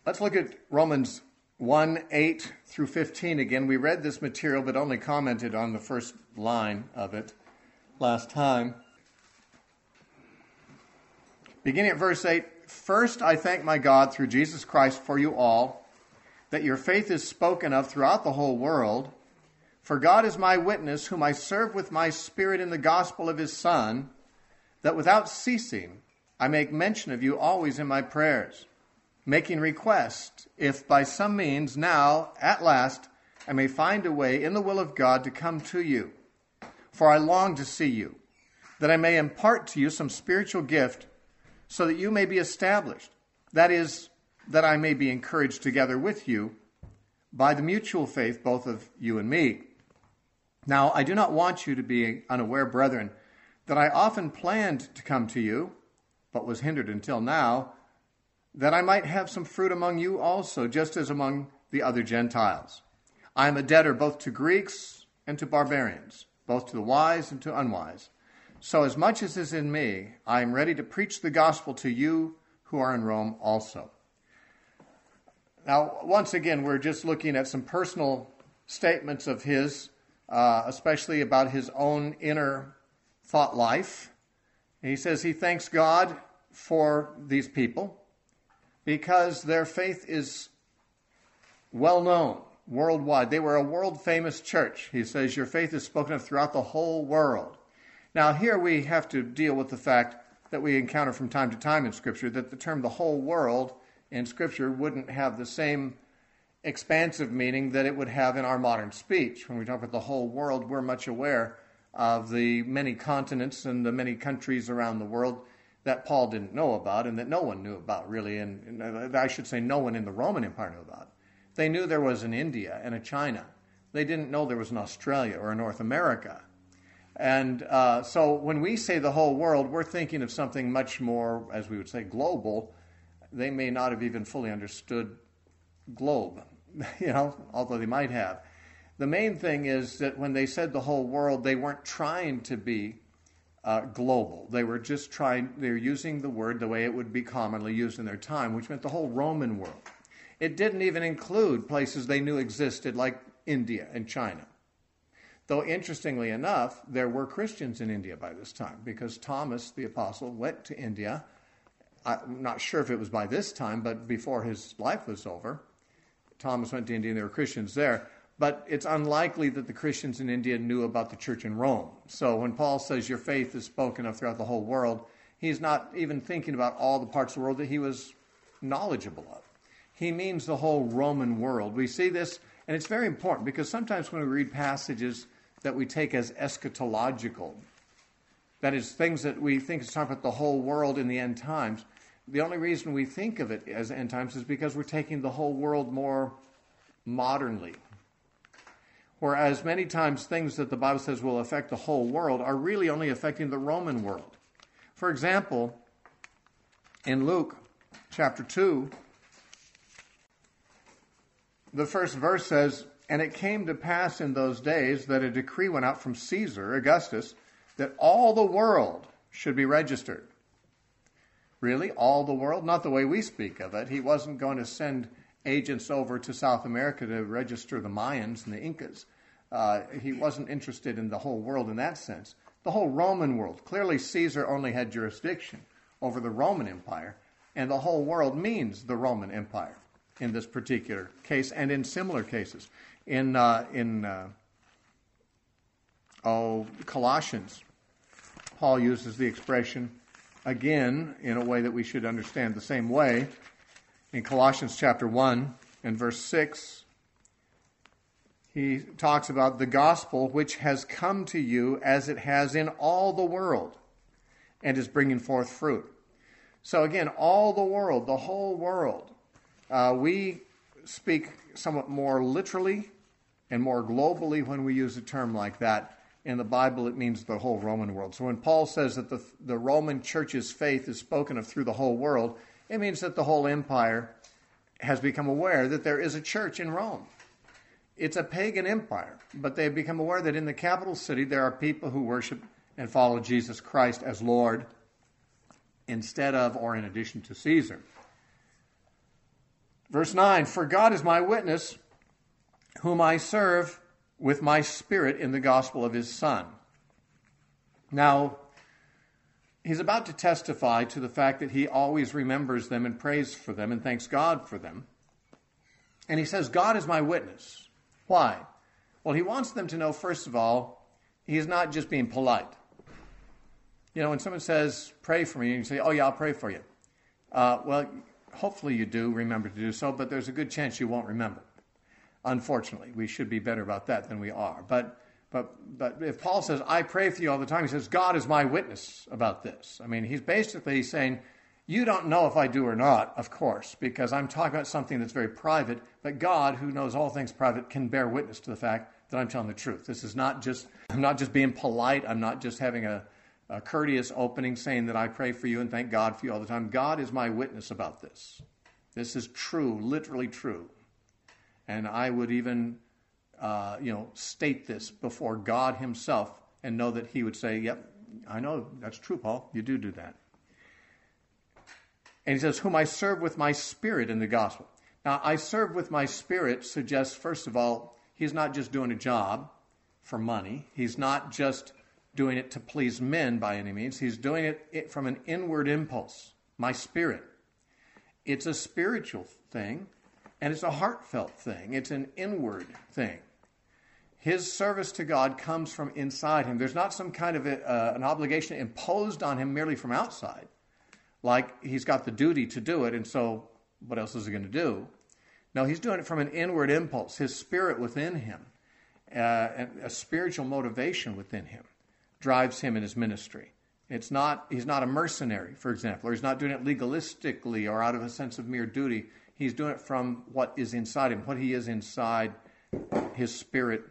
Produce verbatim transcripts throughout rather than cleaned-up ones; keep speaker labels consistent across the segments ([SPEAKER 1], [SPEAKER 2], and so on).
[SPEAKER 1] Let's look at Romans one, eight through fifteen again. We read this material but only commented on the first line of it last time. Beginning at verse eight, "First I thank my God through Jesus Christ for you all, that your faith is spoken of throughout the whole world. For God is my witness, whom I serve with my spirit in the gospel of his Son, that without ceasing I make mention of you always in my prayers, making request, if by some means now, at last, I may find a way in the will of God to come to you. For I long to see you, that I may impart to you some spiritual gift, so that you may be established. That is, that I may be encouraged together with you by the mutual faith both of you and me. Now, I do not want you to be unaware, brethren, that I often planned to come to you, but was hindered until now, that I might have some fruit among you also, just as among the other Gentiles. I am a debtor both to Greeks and to barbarians, both to the wise and to unwise. So as much as is in me, I am ready to preach the gospel to you who are in Rome also." Now, once again, we're just looking at some personal statements of his, uh, especially about his own inner thought life. He says he thanks God for these people because their faith is well known worldwide. They were a world-famous church. He says your faith is spoken of throughout the whole world. Now, here we have to deal with the fact that we encounter from time to time in Scripture that the term the whole world in Scripture wouldn't have the same expansive meaning that it would have in our modern speech. When we talk about the whole world, we're much aware of the many continents and the many countries around the world that Paul didn't know about and that no one knew about, really, and, and I should say no one in the Roman Empire knew about. They knew there was an India and a China. They didn't know there was an Australia or a North America. And uh, so when we say the whole world, we're thinking of something much more, as we would say, global. They may not have even fully understood globe, you know, although they might have. The main thing is that when they said the whole world, they weren't trying to be uh, global. They were just trying, they were using the word the way it would be commonly used in their time, which meant the whole Roman world. It didn't even include places they knew existed like India and China. Though, interestingly enough, there were Christians in India by this time because Thomas, the apostle, went to India. I'm not sure if it was by this time, but before his life was over. Thomas went to India and there were Christians there. But it's unlikely that the Christians in India knew about the church in Rome. So when Paul says your faith is spoken of throughout the whole world, he's not even thinking about all the parts of the world that he was knowledgeable of. He means the whole Roman world. We see this, and it's very important because sometimes when we read passages that we take as eschatological, that is, things that we think is talking about the whole world in the end times, the only reason we think of it as end times is because we're taking the whole world more modernly. Whereas many times things that the Bible says will affect the whole world are really only affecting the Roman world. For example, in Luke chapter two, the first verse says, "And it came to pass in those days that a decree went out from Caesar, Augustus, that all the world should be registered." Really? All the world? Not the way we speak of it. He wasn't going to send agents over to South America to register the Mayans and the Incas. Uh, he wasn't interested in the whole world in that sense. The whole Roman world. Clearly, Caesar only had jurisdiction over the Roman Empire, and the whole world means the Roman Empire in this particular case and in similar cases. In, uh, in uh, oh, Colossians, Paul uses the expression, again, in a way that we should understand the same way. In Colossians chapter one and verse six, he talks about the gospel which has come to you as it has in all the world and is bringing forth fruit. So again, all the world, the whole world. Uh, we speak somewhat more literally and more globally when we use a term like that. In the Bible, it means the whole Roman world. So when Paul says that the, the Roman church's faith is spoken of through the whole world, it means that the whole empire has become aware that there is a church in Rome. It's a pagan empire, but they have become aware that in the capital city there are people who worship and follow Jesus Christ as Lord instead of or in addition to Caesar. Verse nine, for God is my witness, whom I serve with my spirit in the gospel of his Son. Now, he's about to testify to the fact that he always remembers them and prays for them and thanks God for them. And he says, God is my witness. Why? Well, he wants them to know, first of all, he's not just being polite. You know, when someone says, pray for me, and you say, oh yeah, I'll pray for you. Uh, well, hopefully you do remember to do so, but there's a good chance you won't remember. Unfortunately, we should be better about that than we are. But but but if Paul says, I pray for you all the time, he says, God is my witness about this. I mean, he's basically saying, you don't know if I do or not, of course, because I'm talking about something that's very private, but God, who knows all things private, can bear witness to the fact that I'm telling the truth. This is not just, I'm not just being polite, I'm not just having a, a courteous opening saying that I pray for you and thank God for you all the time. God is my witness about this. This is true, literally true. And I would even, uh, you know, state this before God himself and know that he would say, yep, I know, that's true, Paul. You do do that. And he says, whom I serve with my spirit in the gospel. Now, I serve with my spirit suggests, first of all, he's not just doing a job for money. He's not just doing it to please men by any means. He's doing it from an inward impulse, my spirit. It's a spiritual thing. And it's a heartfelt thing. It's an inward thing. His service to God comes from inside him. There's not some kind of a, uh, an obligation imposed on him merely from outside, like he's got the duty to do it, and so what else is he going to do? No, he's doing it from an inward impulse, his spirit within him, uh, and a spiritual motivation within him drives him in his ministry. It's not, he's not a mercenary, for example, or he's not doing it legalistically or out of a sense of mere duty. He's doing it from what is inside him. What he is inside, his spirit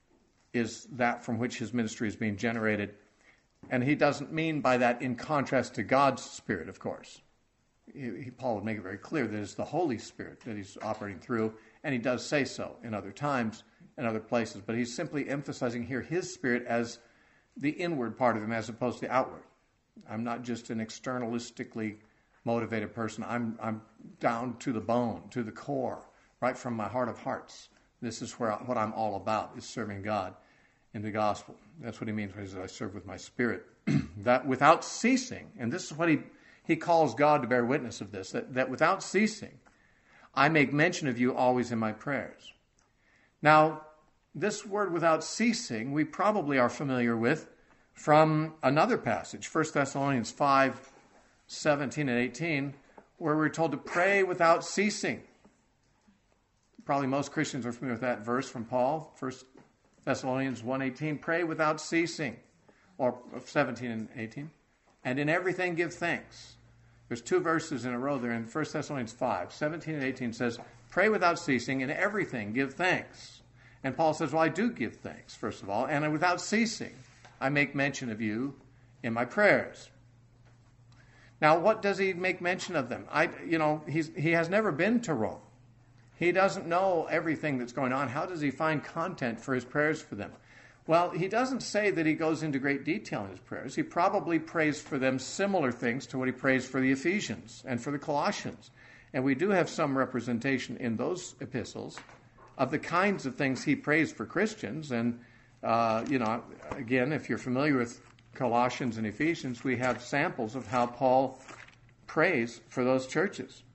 [SPEAKER 1] is that from which his ministry is being generated. And he doesn't mean by that in contrast to God's Spirit, of course. He, he, Paul would make it very clear that it's the Holy Spirit that he's operating through, and he does say so in other times and other places. But he's simply emphasizing here his Spirit as the inward part of him as opposed to the outward. I'm not just an externalistically motivated person. I'm I'm down to the bone, to the core, right from my heart of hearts. This is where I, what I'm all about, is serving God in the gospel. That's what he means when he says, I serve with my spirit. That without ceasing, and this is what he, he calls God to bear witness of this, that, that without ceasing, I make mention of you always in my prayers. Now, this word without ceasing, we probably are familiar with from another passage, First Thessalonians five, seventeen and eighteen, where we're told to pray without ceasing. Probably most Christians are familiar with that verse from Paul, First Thessalonians one eighteen, pray without ceasing, or seventeen and eighteen, and in everything give thanks. There's two verses in a row there in First Thessalonians five, seventeen and eighteen says, pray without ceasing, in everything give thanks. And Paul says, well, I do give thanks, first of all, and without ceasing, I make mention of you in my prayers. Now, what does he make mention of them? I, you know, he's, he has never been to Rome. He doesn't know everything that's going on. How does he find content for his prayers for them? Well, he doesn't say that he goes into great detail in his prayers. He probably prays for them similar things to what he prays for the Ephesians and for the Colossians. And we do have some representation in those epistles of the kinds of things he prays for Christians. And, uh, you know, again, if you're familiar with Colossians and Ephesians, we have samples of how Paul prays for those churches.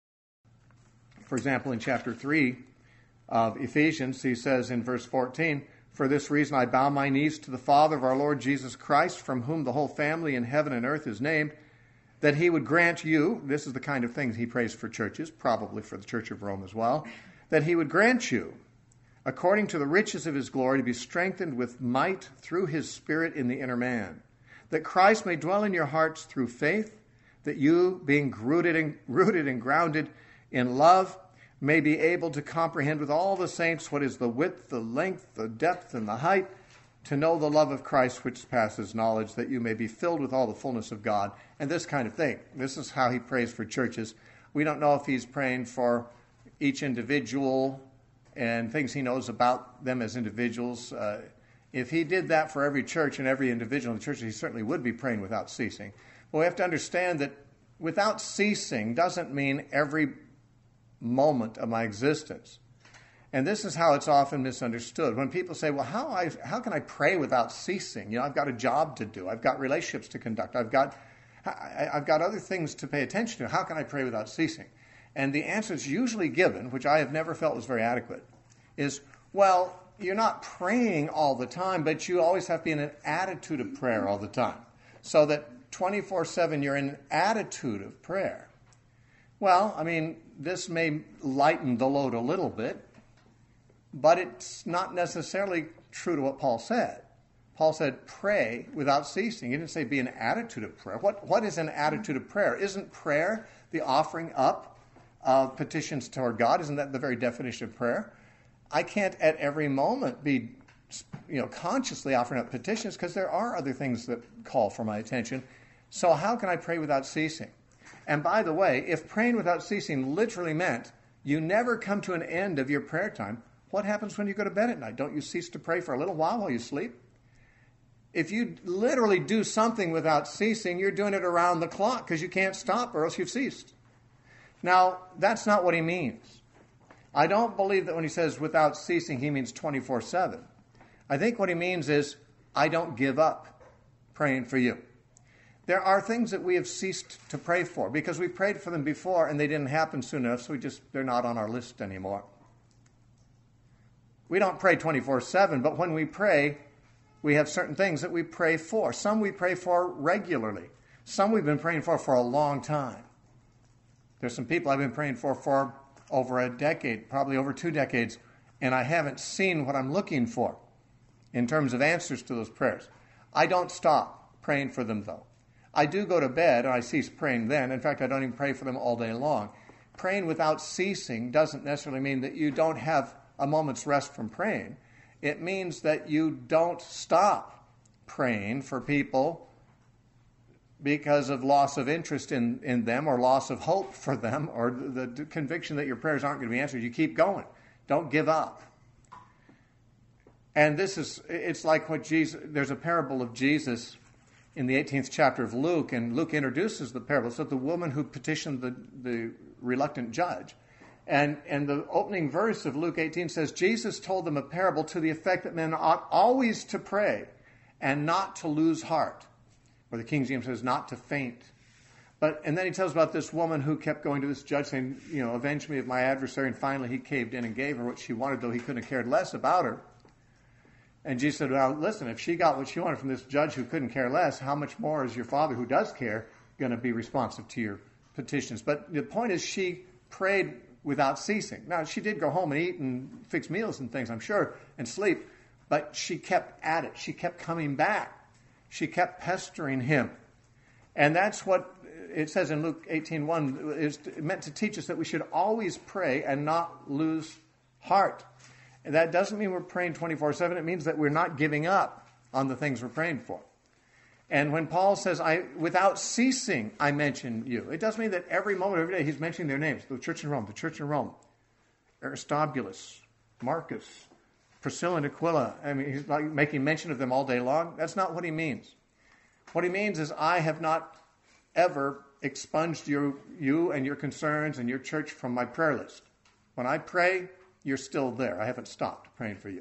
[SPEAKER 1] For example, in chapter three of Ephesians, he says in verse fourteen, for this reason I bow my knees to the Father of our Lord Jesus Christ, from whom the whole family in heaven and earth is named, that he would grant you, this is the kind of things he prays for churches, probably for the Church of Rome as well, that he would grant you, according to the riches of his glory, to be strengthened with might through his Spirit in the inner man, that Christ may dwell in your hearts through faith, that you, being rooted and, rooted and grounded in love, may be able to comprehend with all the saints what is the width, the length, the depth, and the height, to know the love of Christ which passes knowledge, that you may be filled with all the fullness of God, and this kind of thing. This is how he prays for churches. We don't know if he's praying for each individual and things he knows about them as individuals. Uh, if he did that for every church and every individual in the church, he certainly would be praying without ceasing. But we have to understand that without ceasing doesn't mean every moment of my existence. And this is how it's often misunderstood. When people say, well, how, I, how can I pray without ceasing? You know, I've got a job to do. I've got relationships to conduct. I've got, I, I've got other things to pay attention to. How can I pray without ceasing? And the answer that's usually given, which I have never felt was very adequate, is, well, you're not praying all the time, but you always have to be in an attitude of prayer all the time. So that twenty-four seven you're in an attitude of prayer. Well, I mean, this may lighten the load a little bit, but it's not necessarily true to what Paul said. Paul said, pray without ceasing. He didn't say be an attitude of prayer. What, what is an attitude of prayer? Isn't prayer the offering up of petitions toward God? Isn't that the very definition of prayer? I can't at every moment be, you know, consciously offering up petitions because there are other things that call for my attention. So how can I pray without ceasing? And by the way, if praying without ceasing literally meant you never come to an end of your prayer time, what happens when you go to bed at night? Don't you cease to pray for a little while while you sleep? If you literally do something without ceasing, you're doing it around the clock because you can't stop or else you've ceased. Now, that's not what he means. I don't believe that when he says without ceasing, he means twenty-four seven. I think what he means is I don't give up praying for you. There are things that we have ceased to pray for because we prayed for them before and they didn't happen soon enough, so we just they're not on our list anymore. We don't pray twenty-four seven, but when we pray, we have certain things that we pray for. Some we pray for regularly. Some we've been praying for for a long time. There's some people I've been praying for for over a decade, probably over two decades, and I haven't seen what I'm looking for in terms of answers to those prayers. I don't stop praying for them, though. I do go to bed, and I cease praying then. In fact, I don't even pray for them all day long. Praying without ceasing doesn't necessarily mean that you don't have a moment's rest from praying. It means that you don't stop praying for people because of loss of interest in, in them or loss of hope for them or the, the conviction that your prayers aren't going to be answered. You keep going. Don't give up. And this is, it's like what Jesus, there's a parable of Jesus in the eighteenth chapter of Luke, and Luke introduces the parable. So the woman who petitioned the, the reluctant judge. And, and the opening verse of Luke eighteen says, Jesus told them a parable to the effect that men ought always to pray and not to lose heart. Or the King James says, not to faint. But and then he tells about this woman who kept going to this judge saying, you know, avenge me of my adversary. And finally he caved in and gave her what she wanted, though he couldn't have cared less about her. And Jesus said, well, listen, if she got what she wanted from this judge who couldn't care less, how much more is your Father who does care going to be responsive to your petitions? But the point is she prayed without ceasing. Now, she did go home and eat and fix meals and things, I'm sure, and sleep, but she kept at it. She kept coming back. She kept pestering him. And that's what it says in Luke eighteen one, is meant to teach us that we should always pray and not lose heart. And that doesn't mean we're praying twenty-four seven. It means that we're not giving up on the things we're praying for. And when Paul says, "I without ceasing, I mention you," it doesn't mean that every moment, every day, he's mentioning their names. The church in Rome, the church in Rome, Aristobulus, Marcus, Priscilla and Aquila. I mean, he's not making mention of them all day long. That's not what he means. What he means is, I have not ever expunged you, you and your concerns and your church from my prayer list. When I pray, you're still there. I haven't stopped praying for you.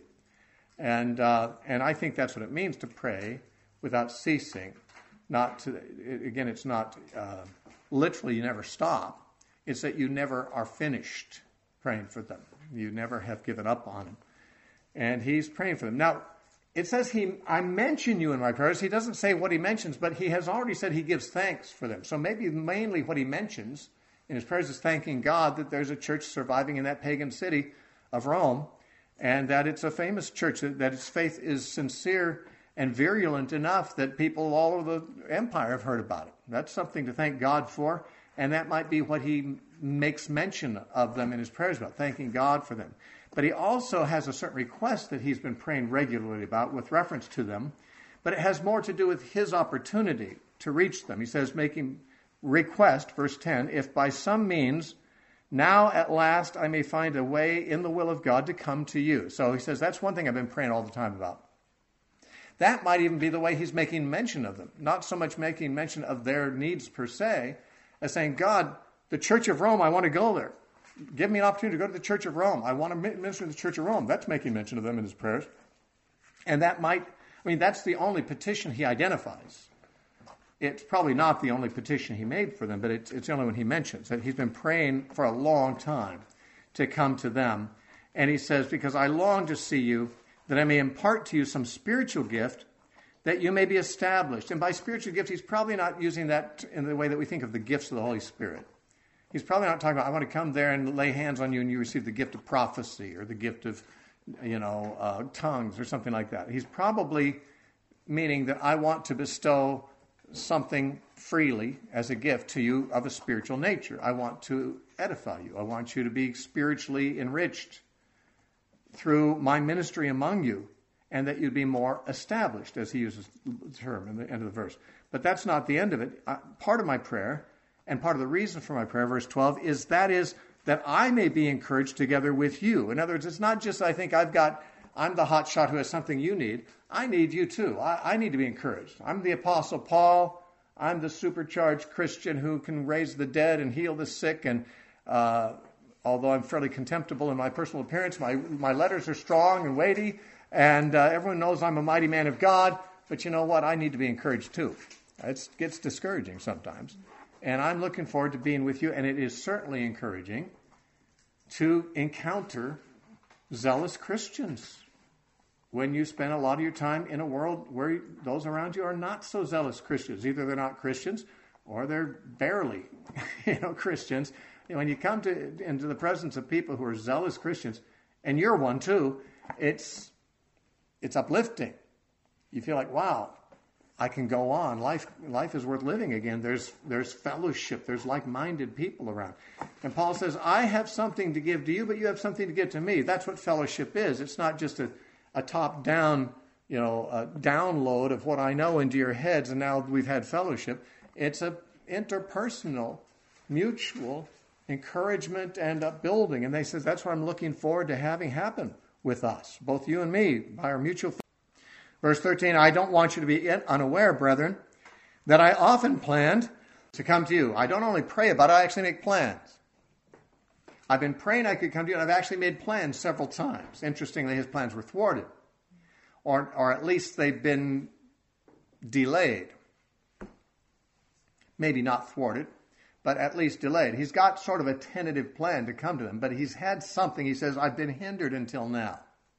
[SPEAKER 1] And uh, and I think that's what it means to pray without ceasing. Not to, again, it's not uh, literally you never stop. It's that you never are finished praying for them. You never have given up on them. And he's praying for them. Now, it says he, I mention you in my prayers. He doesn't say what he mentions, but he has already said he gives thanks for them. So maybe mainly what he mentions in his prayers is thanking God that there's a church surviving in that pagan city of Rome, and that it's a famous church, that, that its faith is sincere and virulent enough that people all over the empire have heard about it. That's something to thank God for, and that might be what he makes mention of them in his prayers about, thanking God for them. But he also has a certain request that he's been praying regularly about with reference to them, but it has more to do with his opportunity to reach them. He says, making request, verse ten, if by some means now at last I may find a way in the will of God to come to you. So he says, that's one thing I've been praying all the time about. That might even be the way he's making mention of them. Not so much making mention of their needs per se, as saying, God, the Church of Rome, I want to go there. give me an opportunity to go to the Church of Rome. I want to minister to the Church of Rome. That's making mention of them in his prayers. And that might, I mean, that's the only petition he identifies. It's probably not the only petition he made for them, but it's, it's the only one he mentions, that he's been praying for a long time to come to them. And he says, because I long to see you, that I may impart to you some spiritual gift, that you may be established. And by spiritual gift, he's probably not using that in the way that we think of the gifts of the Holy Spirit. He's probably not talking about, I want to come there and lay hands on you and you receive the gift of prophecy or the gift of, you know, uh, tongues or something like that. He's probably meaning that I want to bestow something freely as a gift to you of a spiritual nature. I want to edify you. I want you to be spiritually enriched through my ministry among you, and that you'd be more established, as he uses the term in the end of the verse. But that's not the end of it. Uh, part of my prayer, and part of the reason for my prayer, verse twelve, is that is that I may be encouraged together with you. In other words, it's not just I think I've got, I'm the hot shot who has something you need. I need you too. I, I need to be encouraged. I'm the Apostle Paul. I'm the supercharged Christian who can raise the dead and heal the sick. And uh, although I'm fairly contemptible in my personal appearance, my, my letters are strong and weighty. And uh, everyone knows I'm a mighty man of God. But you know what? I need to be encouraged too. It gets discouraging sometimes. And I'm looking forward to being with you. And it is certainly encouraging to encounter zealous Christians when you spend a lot of your time in a world where those around you are not so zealous Christians. Either they're not Christians or they're barely, you know, Christians. And when you come to into the presence of people who are zealous Christians, and you're one too, it's it's uplifting. You feel like, wow, I can go on. Life life is worth living again. There's there's fellowship. There's like-minded people around. And Paul says, I have something to give to you, but you have something to give to me. That's what fellowship is. It's not just a a top-down, you know, a download of what I know into your heads, and now we've had fellowship. It's a interpersonal, mutual encouragement and upbuilding. And they says that's what I'm looking forward to having happen with us, both you and me, by our mutual. Verse thirteen, I don't want you to be unaware, brethren, that I often planned to come to you. I don't only pray about it, I actually make plans. I've been praying I could come to you, and I've actually made plans several times. Interestingly, his plans were thwarted, or, or at least they've been delayed. Maybe not thwarted, but at least delayed. He's got sort of a tentative plan to come to them, but he's had something. He says, I've been hindered until now.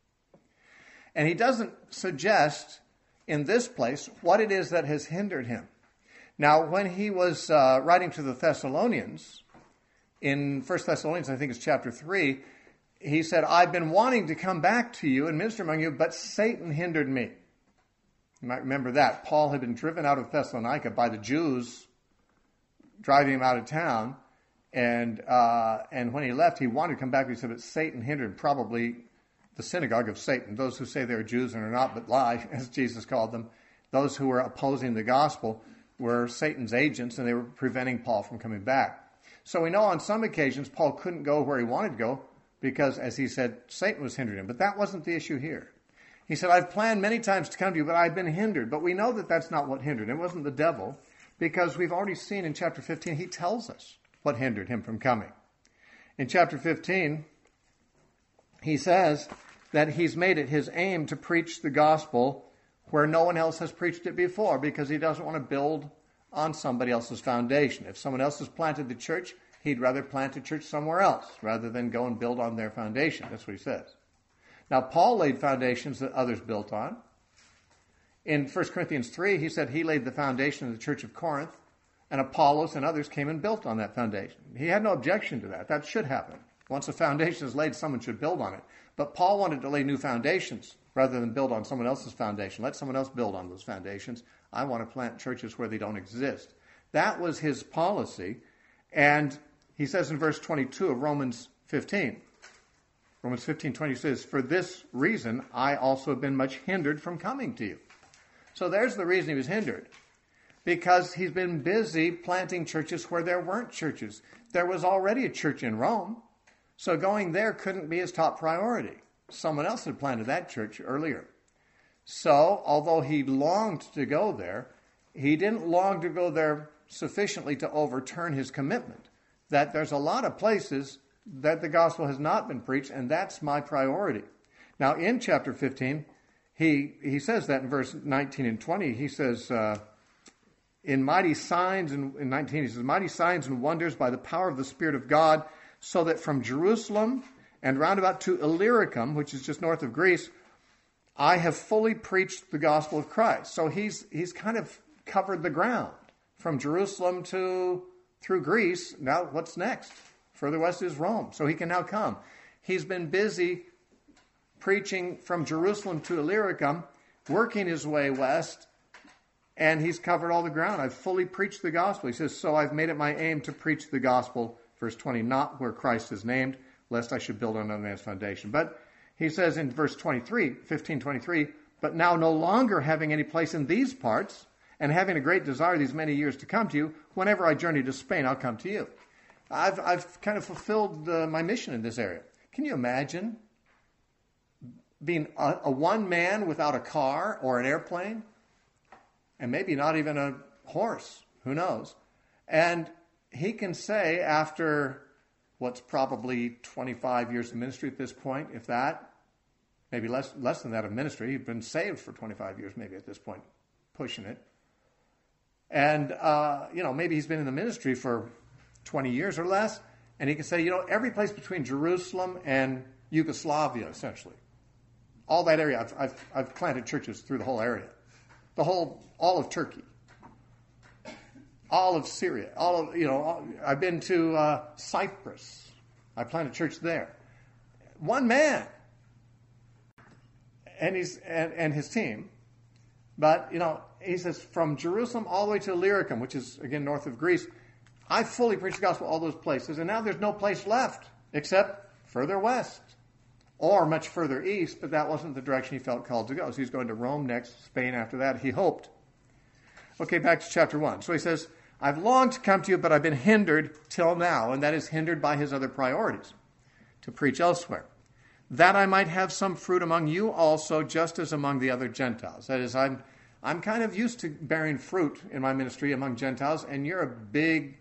[SPEAKER 1] And he doesn't suggest in this place what it is that has hindered him. Now, when he was uh, writing to the Thessalonians, in First Thessalonians, I think it's chapter three, he said, I've been wanting to come back to you and minister among you, but Satan hindered me. You might remember that. Paul had been driven out of Thessalonica by the Jews, driving him out of town. And uh, and when he left, he wanted to come back. He said, but Satan hindered, probably the synagogue of Satan, those who say they're Jews and are not, but lie, as Jesus called them. Those who were opposing the gospel were Satan's agents, and they were preventing Paul from coming back. So we know on some occasions Paul couldn't go where he wanted to go because, as he said, Satan was hindering him. But that wasn't the issue here. He said, I've planned many times to come to you, but I've been hindered. But we know that that's not what hindered him. It wasn't the devil, because we've already seen in chapter fifteen, he tells us what hindered him from coming. In chapter fifteen, he says that he's made it his aim to preach the gospel where no one else has preached it before, because he doesn't want to build on somebody else's foundation. If someone else has planted the church, he'd rather plant a church somewhere else rather than go and build on their foundation. That's what he says. Now, Paul laid foundations that others built on. In First Corinthians three, he said he laid the foundation of the church of Corinth, and Apollos and others came and built on that foundation. He had no objection to that. That should happen. Once a foundation is laid, someone should build on it. But Paul wanted to lay new foundations rather than build on someone else's foundation. Let someone else build on those foundations. I want to plant churches where they don't exist. That was his policy. And he says in verse twenty-two of Romans fifteen, Romans fifteen twenty says, for this reason I also have been much hindered from coming to you. So there's the reason he was hindered. Because he's been busy planting churches where there weren't churches. There was already a church in Rome. So going there couldn't be his top priority. Someone else had planted that church earlier. So, although he longed to go there, he didn't long to go there sufficiently to overturn his commitment. That there's a lot of places that the gospel has not been preached, and that's my priority. Now, in chapter fifteen, he he says that in verse nineteen and twenty. He says, uh, in mighty signs, and in nineteen, he says, mighty signs and wonders by the power of the Spirit of God, so that from Jerusalem and round about to Illyricum, which is just north of Greece, I have fully preached the gospel of Christ. So he's he's kind of covered the ground from Jerusalem to through Greece. Now what's next? Further west is Rome. So he can now come. He's been busy preaching from Jerusalem to Illyricum, working his way west, and he's covered all the ground. I've fully preached the gospel. He says, so I've made it my aim to preach the gospel, verse twenty, not where Christ is named, lest I should build on another man's foundation. But he says in verse twenty-three, fifteen twenty-three, but now no longer having any place in these parts, and having a great desire these many years to come to you, whenever I journey to Spain, I'll come to you. I've, I've kind of fulfilled uh, my mission in this area. Can you imagine being a, a one man without a car or an airplane? And maybe not even a horse. Who knows? And he can say after what's probably twenty-five years of ministry at this point, if that, maybe less less than that of ministry. He'd been saved for twenty-five years maybe at this point, pushing it. And, uh, you know, maybe he's been in the ministry for twenty years or less. And he can say, you know, every place between Jerusalem and Yugoslavia, essentially. All that area, I've, I've, I've planted churches through the whole area. The whole, all of Turkey, all of Syria, all of, you know, all, I've been to uh, Cyprus. I planted a church there. One man and he's and, and his team. But, you know, he says from Jerusalem all the way to Illyricum, which is, again, north of Greece, I fully preached the gospel all those places, and now there's no place left except further west. Or much further east, but that wasn't the direction he felt called to go. So he's going to Rome next, Spain after that, he hoped. Okay, back to chapter one. So he says, I've longed to come to you, but I've been hindered till now, and that is hindered by his other priorities, to preach elsewhere, that I might have some fruit among you also, just as among the other Gentiles. That is, I'm, I'm kind of used to bearing fruit in my ministry among Gentiles, and you're a big,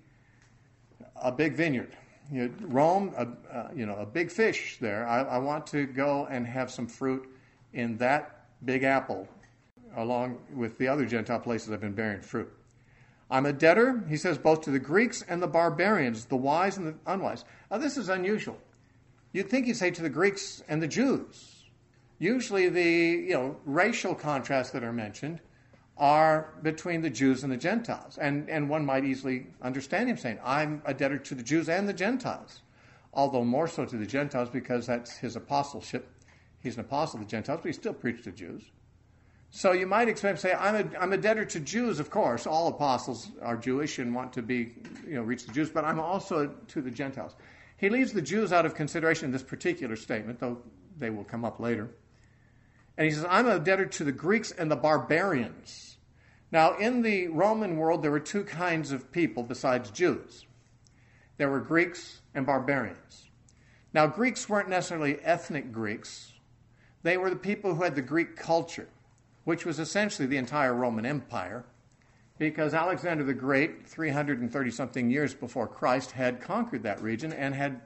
[SPEAKER 1] a big vineyard. You know, Rome, a, uh, you know, a big fish there. I, I want to go and have some fruit in that big apple, along with the other Gentile places I've been bearing fruit. I'm a debtor, he says, both to the Greeks and the barbarians, the wise and the unwise. Now, this is unusual. You'd think he'd say to the Greeks and the Jews. Usually the, you know, racial contrasts that are mentioned are between the Jews and the Gentiles. And, and one might easily understand him saying, I'm a debtor to the Jews and the Gentiles. Although more so to the Gentiles because that's his apostleship. He's an apostle to the Gentiles, but he still preached to Jews. So you might expect him to say, I'm a, I'm a debtor to Jews, of course. All apostles are Jewish and want to be, you know, reach the Jews, but I'm also to the Gentiles. He leaves the Jews out of consideration in this particular statement, though they will come up later. And he says, I'm a debtor to the Greeks and the barbarians. Now, in the Roman world, there were two kinds of people besides Jews. There were Greeks and barbarians. Now, Greeks weren't necessarily ethnic Greeks. They were the people who had the Greek culture, which was essentially the entire Roman Empire, because Alexander the Great, three hundred thirty-something years before Christ, had conquered that region and had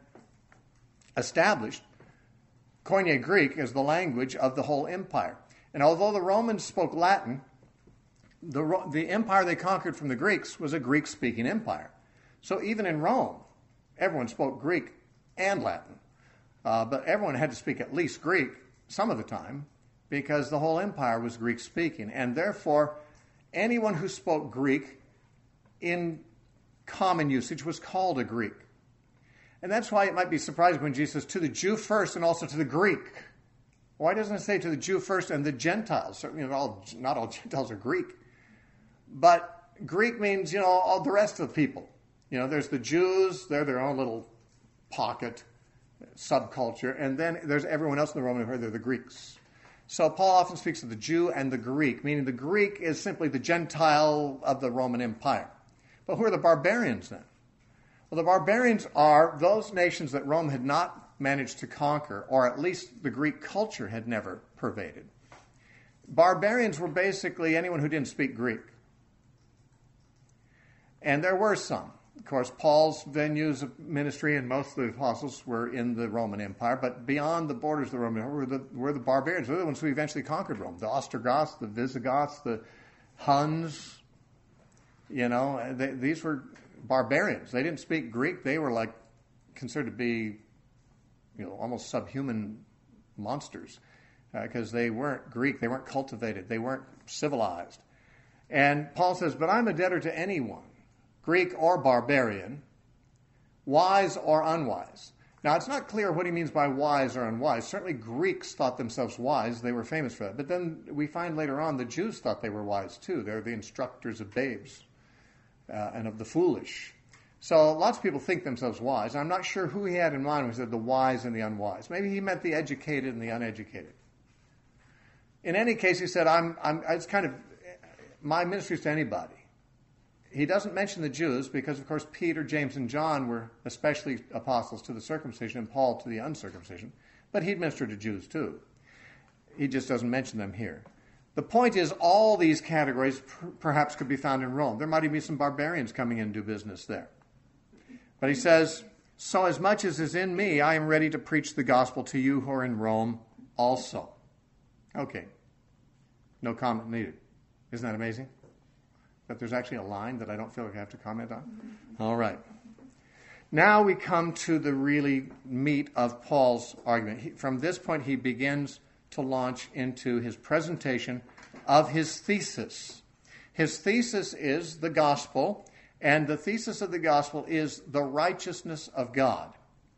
[SPEAKER 1] established Koine Greek as the language of the whole empire. And although the Romans spoke Latin, the, the empire they conquered from the Greeks was a Greek-speaking empire. So even in Rome, everyone spoke Greek and Latin. Uh, but everyone had to speak at least Greek some of the time because the whole empire was Greek-speaking. And therefore, anyone who spoke Greek in common usage was called a Greek. And that's why it might be surprising when Jesus says, to the Jew first and also to the Greek. Why doesn't it say to the Jew first and the Gentiles? Certainly not all, not all Gentiles are Greek. But Greek means, you know, all the rest of the people. You know, there's the Jews, they're their own little pocket subculture. And then there's everyone else in the Roman Empire, they're the Greeks. So Paul often speaks of the Jew and the Greek, meaning the Greek is simply the Gentile of the Roman Empire. But who are the barbarians then? Well, the barbarians are those nations that Rome had not managed to conquer, or at least the Greek culture had never pervaded. Barbarians were basically anyone who didn't speak Greek. And there were some. Of course, Paul's venues of ministry and most of the apostles were in the Roman Empire, but beyond the borders of the Roman Empire were the, were the barbarians. They're the ones who eventually conquered Rome. The Ostrogoths, the Visigoths, the Huns, you know, they, these were barbarians. They didn't speak Greek. They were like considered to be, you know, almost subhuman monsters because uh, they weren't Greek. They weren't cultivated. They weren't civilized. And Paul says, but I'm a debtor to anyone, Greek or barbarian, wise or unwise. Now, it's not clear what he means by wise or unwise. Certainly Greeks thought themselves wise. They were famous for that. But then we find later on the Jews thought they were wise too. They're the instructors of babes uh, and of the foolish. So lots of people think themselves wise. I'm not sure who he had in mind when he said the wise and the unwise. Maybe he meant the educated and the uneducated. In any case, he said, I'm, I'm, it's kind of, my ministry is to anybody. He doesn't mention the Jews because, of course, Peter, James, and John were especially apostles to the circumcision and Paul to the uncircumcision. But he'd minister to Jews too. He just doesn't mention them here. The point is all these categories per- perhaps could be found in Rome. There might even be some barbarians coming in and do business there. But he says, so as much as is in me, I am ready to preach the gospel to you who are in Rome also. Okay. No comment needed. Isn't that amazing? That there's actually a line that I don't feel like I have to comment on? Mm-hmm. All right. Now we come to the really meat of Paul's argument. He, from this point, he begins to launch into his presentation of his thesis. His thesis is the gospel, and the thesis of the gospel is the righteousness of God,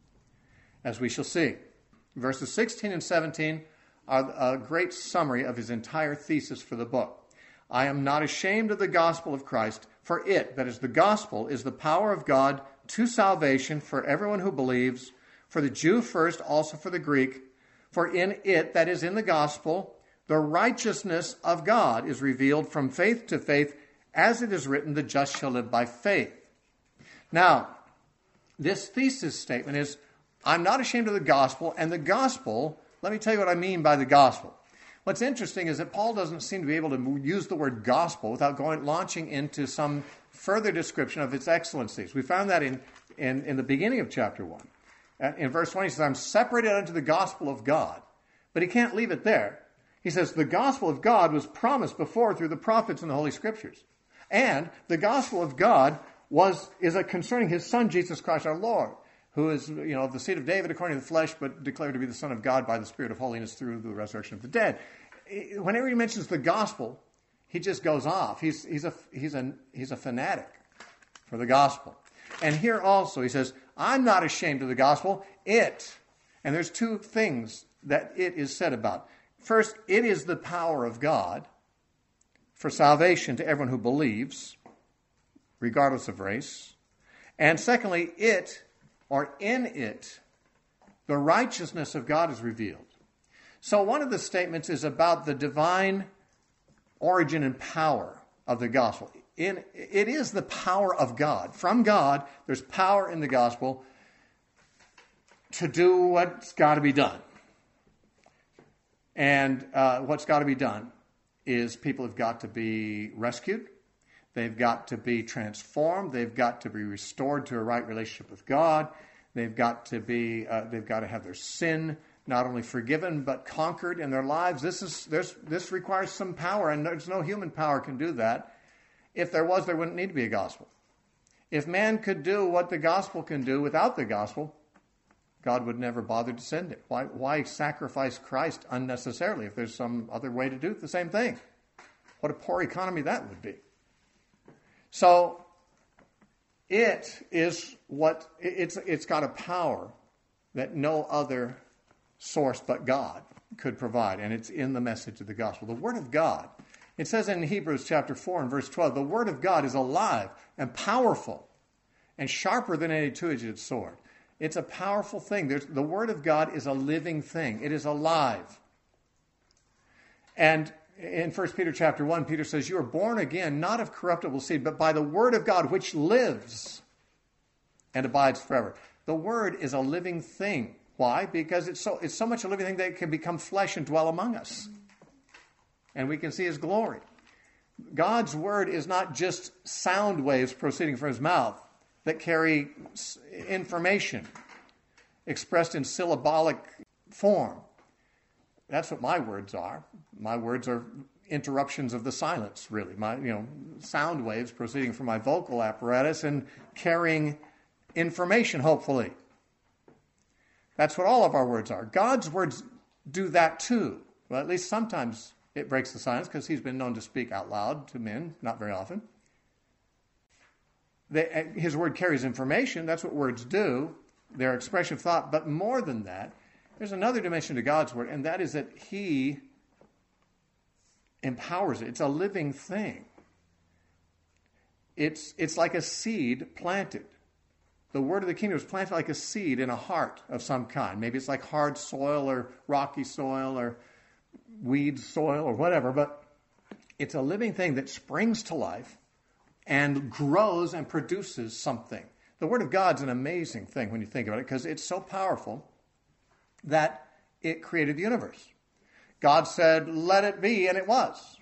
[SPEAKER 1] as we shall see. Verses sixteen and seventeen are a great summary of his entire thesis for the book. I am not ashamed of the gospel of Christ, for it, that is the gospel, is the power of God to salvation for everyone who believes, for the Jew first, also for the Greek. For in it, that is in the gospel, the righteousness of God is revealed from faith to faith, as it is written, the just shall live by faith. Now, this thesis statement is, I'm not ashamed of the gospel, and the gospel, let me tell you what I mean by the gospel. What's interesting is that Paul doesn't seem to be able to use the word gospel without going launching into some further description of its excellencies. We found that in, in, in the beginning of chapter one. In verse twenty, he says, I'm separated unto the gospel of God. But he can't leave it there. He says, the gospel of God was promised before through the prophets and the Holy Scriptures. And the gospel of God was is a concerning his Son, Jesus Christ our Lord, who is, you know, of the seed of David according to the flesh, but declared to be the Son of God by the Spirit of holiness through the resurrection of the dead. Whenever he mentions the gospel, he just goes off. He's, he's, a, he's, a, he's a fanatic for the gospel. And here also he says, I'm not ashamed of the gospel. It, and there's two things that it is said about. First, it is the power of God for salvation to everyone who believes, regardless of race. And secondly, it, or in it, the righteousness of God is revealed. So one of the statements is about the divine origin and power of the gospel. In, it is the power of God. From God, there's power in the gospel to do what's got to be done. And uh, what's got to be done is people have got to be rescued. They've got to be transformed. They've got to be restored to a right relationship with God. They've got to be. Uh, they've got to have their sin not only forgiven but conquered in their lives. This is there's this requires some power, and there's no human power can do that. If there was, there wouldn't need to be a gospel. If man could do what the gospel can do without the gospel, God would never bother to send it. Why, why sacrifice Christ unnecessarily if there's some other way to do the same thing? What a poor economy that would be. So it is what it's it's got a power that no other source but God could provide, and it's in the message of the gospel. The Word of God. It says in Hebrews chapter four and verse twelve, the Word of God is alive and powerful and sharper than any two-edged sword. It's a powerful thing. There's, the Word of God is a living thing. It is alive. And in First Peter chapter one, Peter says, you are born again, not of corruptible seed, but by the Word of God, which lives and abides forever. The Word is a living thing. Why? Because it's so, it's so much a living thing that it can become flesh and dwell among us. And we can see His glory. God's Word is not just sound waves proceeding from His mouth. that carry information expressed in syllabolic form. That's what my words are. My words are interruptions of the silence, really. My, you know, sound waves proceeding from my vocal apparatus and carrying information, hopefully. That's what all of our words are. God's words do that too. Well, at least sometimes it breaks the silence because he's been known to speak out loud to men, not very often. The, his word carries information. That's what words do. They're expression of thought. But more than that, there's another dimension to God's word, and that is that he empowers it. It's a living thing. It's, it's like a seed planted. The word of the kingdom is planted like a seed in a heart of some kind. Maybe it's like hard soil or rocky soil or weed soil or whatever, but it's a living thing that springs to life and grows and produces something. The Word of God's an amazing thing when you think about it, because it's so powerful that it created the universe. God said, "Let it be," and it was.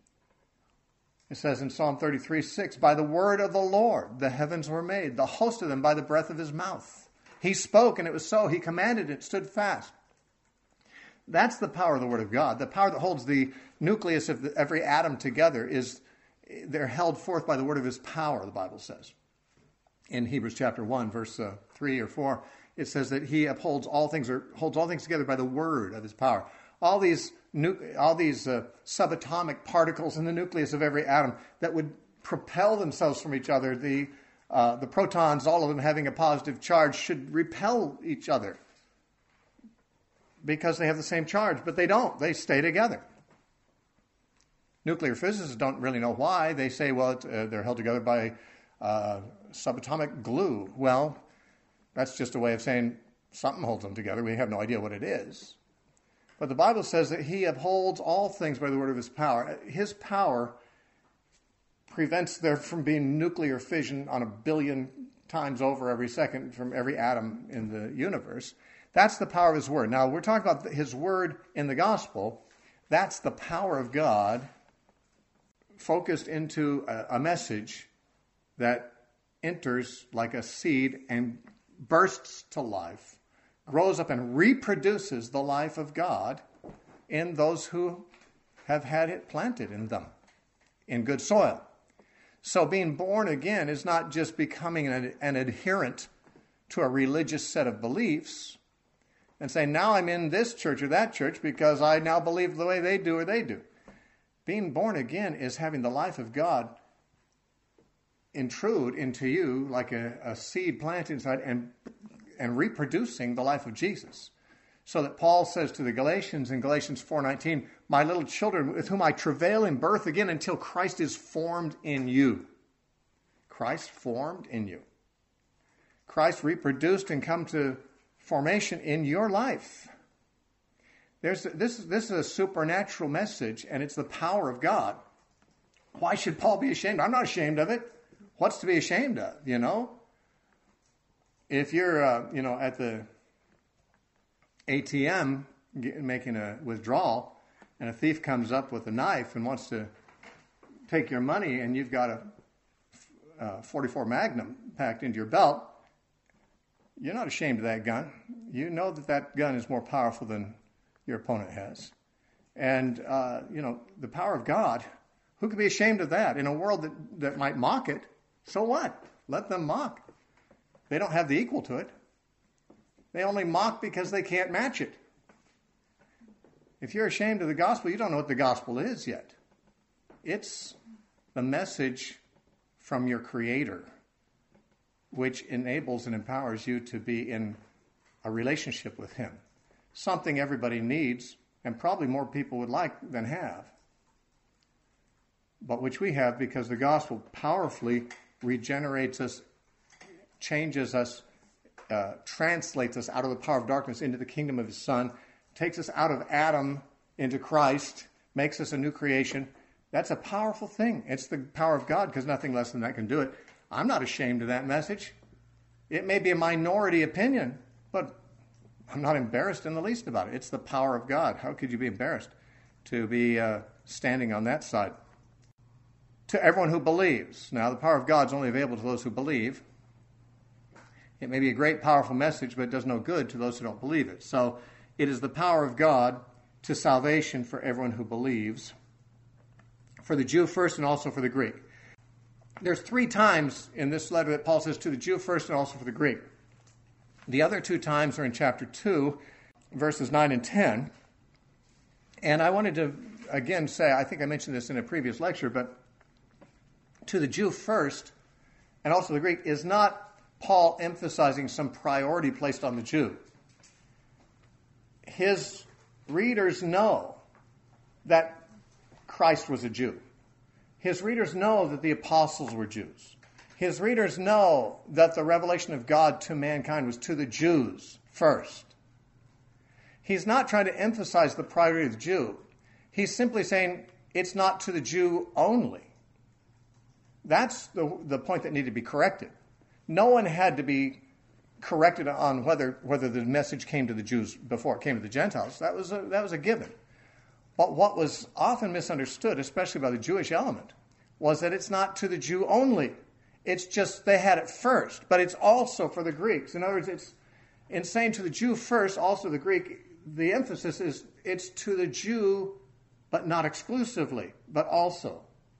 [SPEAKER 1] It says in Psalm thirty-three six, "By the word of the Lord the heavens were made, the host of them by the breath of his mouth. He spoke, and it was so. He commanded, it stood fast." That's the power of the Word of God. The power that holds the nucleus of the, every atom together is, they're held forth by the word of his power, the Bible says. In Hebrews chapter one, verse uh, three or four, it says that he upholds all things, or holds all things together by the word of his power. All these nu- all these uh, subatomic particles in the nucleus of every atom that would propel themselves from each other, the uh, the protons, all of them having a positive charge, should repel each other because they have the same charge, but they don't. They stay together. Nuclear physicists don't really know why. They say, well, it's, uh, they're held together by uh, subatomic glue. Well, that's just a way of saying something holds them together. We have no idea what it is. But the Bible says that he upholds all things by the word of his power. His power prevents there from being nuclear fission on a billion times over every second from every atom in the universe. That's the power of his word. Now, we're talking about his word in the gospel. That's the power of God focused into a, a message that enters like a seed and bursts to life, grows up and reproduces the life of God in those who have had it planted in them in good soil. So being born again is not just becoming an, an adherent to a religious set of beliefs and saying, now I'm in this church or that church because I now believe the way they do or they do. Being born again is having the life of God intrude into you like a, a seed planted inside and and reproducing the life of Jesus. So that Paul says to the Galatians in Galatians four nineteen, "My little children, with whom I travail in birth again until Christ is formed in you." Christ formed in you. Christ reproduced and come to formation in your life. There's this, this is a supernatural message, and it's the power of God. Why should Paul be ashamed? I'm not ashamed of it. What's to be ashamed of, you know? If you're, uh, you know, at the A T M making a withdrawal, and a thief comes up with a knife and wants to take your money, and you've got a, a forty-four Magnum packed into your belt, you're not ashamed of that gun. You know that that gun is more powerful than your opponent has. And, uh, you know, the power of God, who could be ashamed of that? In a world that, that might mock it, so what? Let them mock. They don't have the equal to it. They only mock because they can't match it. If you're ashamed of the gospel, you don't know what the gospel is yet. It's the message from your Creator, which enables and empowers you to be in a relationship with Him. Something everybody needs, and probably more people would like than have. But which we have because the gospel powerfully regenerates us, changes us, uh, translates us out of the power of darkness into the kingdom of His Son, takes us out of Adam into Christ, makes us a new creation. That's a powerful thing. It's the power of God, because nothing less than that can do it. I'm not ashamed of that message. It may be a minority opinion, but I'm not embarrassed in the least about it. It's the power of God. How could you be embarrassed to be uh, standing on that side? To everyone who believes. Now, the power of God is only available to those who believe. It may be a great, powerful message, but it does no good to those who don't believe it. So it is the power of God to salvation for everyone who believes, for the Jew first and also for the Greek. There's three times in this letter that Paul says to the Jew first and also for the Greek. The other two times are in chapter two, verses nine and ten. And I wanted to, again, say, I think I mentioned this in a previous lecture, but to the Jew first and also the Greek is not Paul emphasizing some priority placed on the Jew. His readers know that Christ was a Jew. His readers know that the apostles were Jews. His readers know that the revelation of God to mankind was to the Jews first. He's not trying to emphasize the priority of the Jew. He's simply saying it's not to the Jew only. That's the, the point that needed to be corrected. No one had to be corrected on whether whether the message came to the Jews before it came to the Gentiles. That was a, that was a given. But what was often misunderstood, especially by the Jewish element, was that it's not to the Jew only. It's just they had it first, but it's also for the Greeks. In other words, it's in saying to the Jew first, also the Greek, the emphasis is it's to the Jew, but not exclusively, but also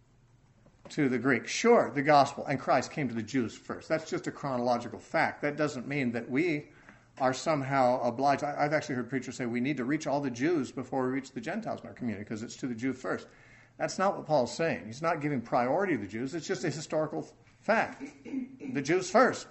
[SPEAKER 1] to the Greek. Sure, the gospel and Christ came to the Jews first. That's just a chronological fact. That doesn't mean that we are somehow obliged. I've actually heard preachers say we need to reach all the Jews before we reach the Gentiles in our community because it's to the Jew first. That's not what Paul's saying. He's not giving priority to the Jews. It's just a historical fact. The Jews first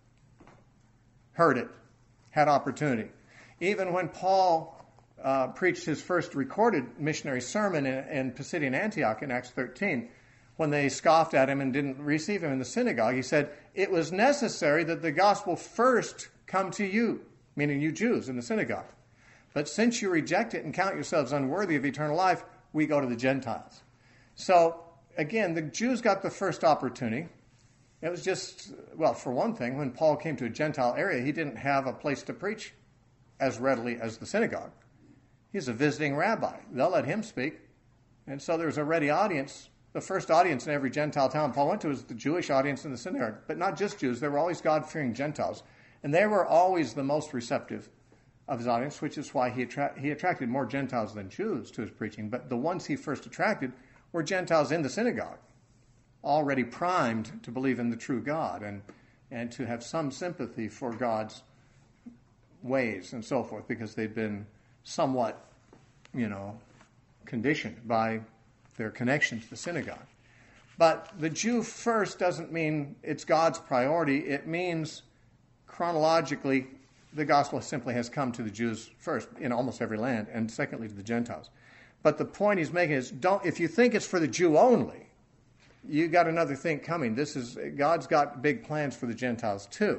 [SPEAKER 1] heard it, had opportunity. Even when Paul uh, preached his first recorded missionary sermon in, in Pisidian Antioch in Acts thirteen, when they scoffed at him and didn't receive him in the synagogue, he said, it was necessary that the gospel first come to you, meaning you Jews in the synagogue. But since you reject it and count yourselves unworthy of eternal life, we go to the Gentiles. So, again, the Jews got the first opportunity. It was just, well, for one thing, when Paul came to a Gentile area, he didn't have a place to preach as readily as the synagogue. He's a visiting rabbi. They'll let him speak. And so there's a ready audience. The first audience in every Gentile town Paul went to was the Jewish audience in the synagogue. But not just Jews. There were always God-fearing Gentiles. And they were always the most receptive of his audience, which is why he, attra- he attracted more Gentiles than Jews to his preaching. But the ones he first attracted were Gentiles in the synagogue, already primed to believe in the true God and, and to have some sympathy for God's ways and so forth, because they'd been somewhat, you know, conditioned by their connection to the synagogue. But the Jew first doesn't mean it's God's priority. It means chronologically the gospel simply has come to the Jews first in almost every land, and secondly to the Gentiles. But the point he's making is, don't if you think it's for the Jew only, you got another thing coming. This is God's got big plans for the Gentiles too.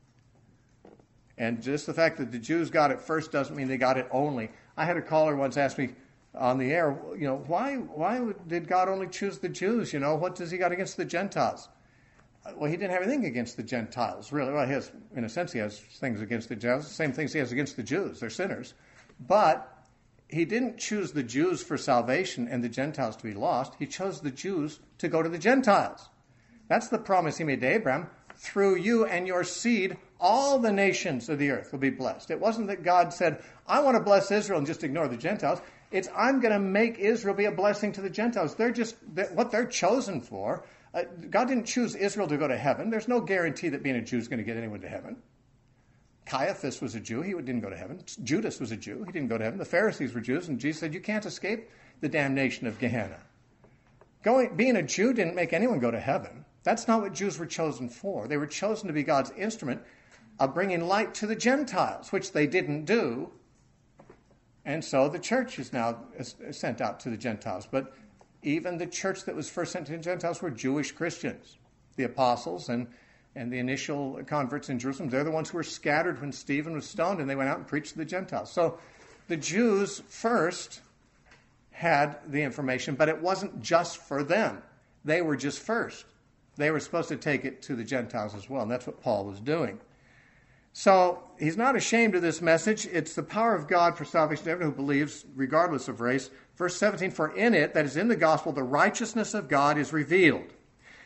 [SPEAKER 1] And just the fact that the Jews got it first doesn't mean they got it only. I had a caller once ask me on the air, you know, why why did God only choose the Jews? You know, what does he got against the Gentiles? Well, he didn't have anything against the Gentiles, really. Well, he has, in a sense, he has things against the Gentiles, same things he has against the Jews. They're sinners. But he didn't choose the Jews for salvation and the Gentiles to be lost. He chose the Jews to go to the Gentiles. That's the promise he made to Abraham. Through you and your seed, all the nations of the earth will be blessed. It wasn't that God said, I want to bless Israel and just ignore the Gentiles. It's, I'm going to make Israel be a blessing to the Gentiles. They're just, what they're chosen for. Uh, God didn't choose Israel to go to heaven. There's no guarantee that being a Jew is going to get anyone to heaven. Caiaphas was a Jew. He didn't go to heaven. Judas was a Jew. He didn't go to heaven. The Pharisees were Jews, and Jesus said, you can't escape the damnation of Gehenna. Going, being a Jew didn't make anyone go to heaven. That's not what Jews were chosen for. They were chosen to be God's instrument of bringing light to the Gentiles, which they didn't do. And so the church is now sent out to the Gentiles. But even the church that was first sent to the Gentiles were Jewish Christians. The apostles and, and the initial converts in Jerusalem, they're the ones who were scattered when Stephen was stoned, and they went out and preached to the Gentiles. So the Jews first had the information, but it wasn't just for them. They were just first. They were supposed to take it to the Gentiles as well, and that's what Paul was doing. So he's not ashamed of this message. It's the power of God for salvation to everyone who believes, regardless of race. Verse seventeen, for in it, that is in the gospel, the righteousness of God is revealed.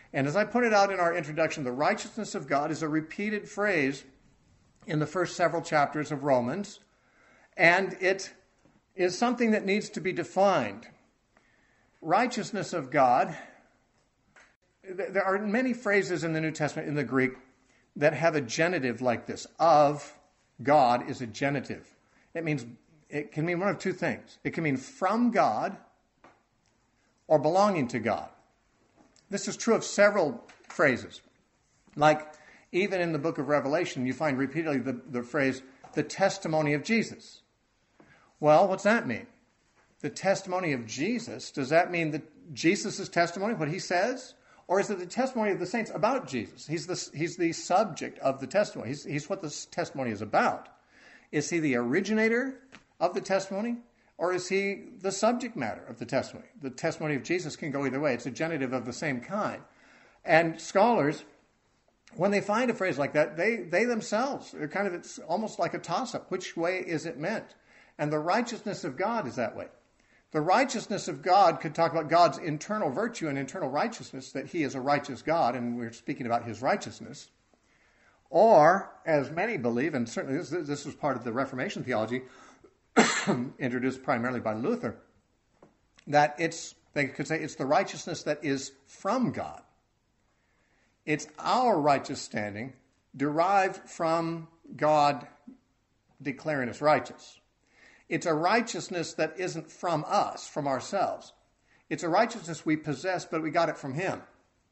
[SPEAKER 1] And as I pointed out in our introduction, the righteousness of God is a repeated phrase in the first several chapters of Romans, and it is something that needs to be defined. Righteousness of God, there are many phrases in the New Testament in the Greek that have a genitive like this. Of God is a genitive. It means, it can mean one of two things. It can mean from God or belonging to God. This is true of several phrases. Like even in the book of Revelation, you find repeatedly the, the phrase, the testimony of Jesus. Well, what's that mean? The testimony of Jesus, does that mean that Jesus' testimony, what he says? Or is it the testimony of the saints about Jesus? He's the, he's the subject of the testimony. He's, he's what this testimony is about. Is he the originator of the testimony? Or is he the subject matter of the testimony? The testimony of Jesus can go either way. It's a genitive of the same kind. And scholars, when they find a phrase like that, they, they themselves, they're kind of, it's almost like a toss-up. Which way is it meant? And the righteousness of God is that way. The righteousness of God could talk about God's internal virtue and internal righteousness, that he is a righteous God, and we're speaking about his righteousness. Or, as many believe, and certainly this, this was part of the Reformation theology, introduced primarily by Luther, that it's, they could say it's the righteousness that is from God. It's our righteous standing derived from God declaring us righteous. It's a righteousness that isn't from us, from ourselves. It's a righteousness we possess, but we got it from him.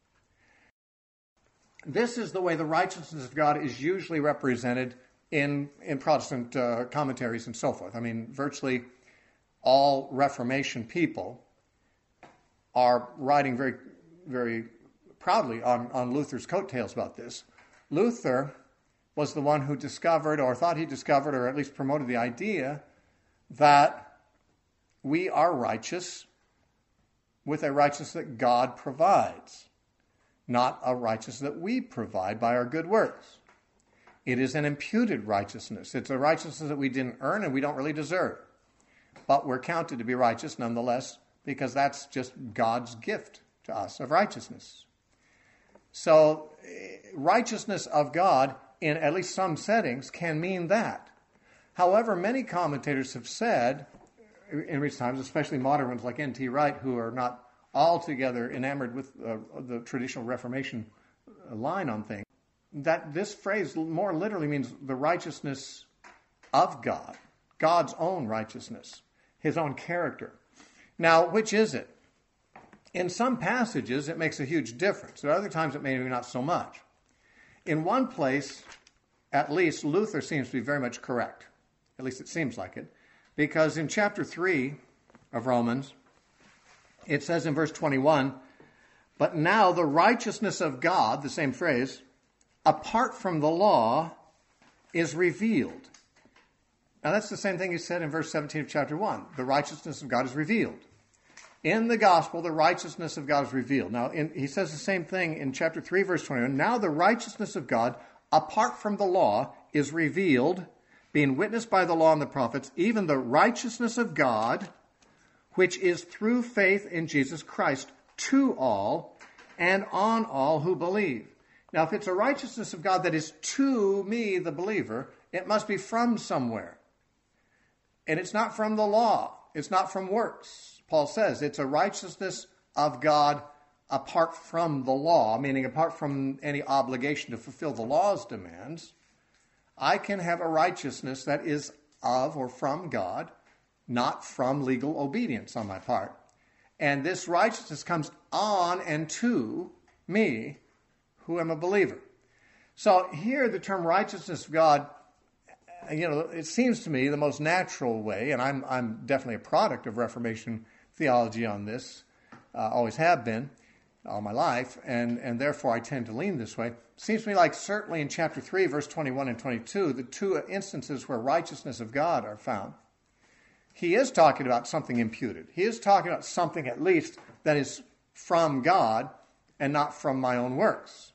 [SPEAKER 1] This is the way the righteousness of God is usually represented in, in Protestant uh, commentaries and so forth. I mean, virtually all Reformation people are writing very, very proudly on, on Luther's coattails about this. Luther was the one who discovered, or thought he discovered, or at least promoted the idea that we are righteous with a righteousness that God provides, not a righteousness that we provide by our good works. It is an imputed righteousness. It's a righteousness that we didn't earn and we don't really deserve. But we're counted to be righteous nonetheless, because that's just God's gift to us of righteousness. So righteousness of God in at least some settings can mean that. However, many commentators have said in recent times, especially modern ones like N T Wright, who are not altogether enamored with uh, the traditional Reformation line on things, that this phrase more literally means the righteousness of God, God's own righteousness, his own character. Now, which is it? In some passages, it makes a huge difference. At other times, it may be not so much. In one place, at least, Luther seems to be very much correct. At least it seems like it. Because in chapter three of Romans, it says in verse twenty-one, but now the righteousness of God, the same phrase, apart from the law, is revealed. Now that's the same thing he said in verse seventeen of chapter one. The righteousness of God is revealed. In the gospel, the righteousness of God is revealed. Now, in, he says the same thing in chapter three, verse twenty-one. Now the righteousness of God, apart from the law, is revealed, being witnessed by the law and the prophets, even the righteousness of God, which is through faith in Jesus Christ, to all and on all who believe. Now, if it's a righteousness of God that is to me, the believer, it must be from somewhere. And it's not from the law. It's not from works. Paul says it's a righteousness of God apart from the law, meaning apart from any obligation to fulfill the law's demands. I can have a righteousness that is of or from God, not from legal obedience on my part. And this righteousness comes on and to me, who am a believer. So here the term righteousness of God, you know, it seems to me the most natural way, and I'm I'm definitely a product of Reformation theology on this, uh, always have been all my life, and, and therefore I tend to lean this way. Seems to me like certainly in chapter three, verse twenty-one and twenty-two, the two instances where righteousness of God are found, he is talking about something imputed. He is talking about something at least that is from God and not from my own works.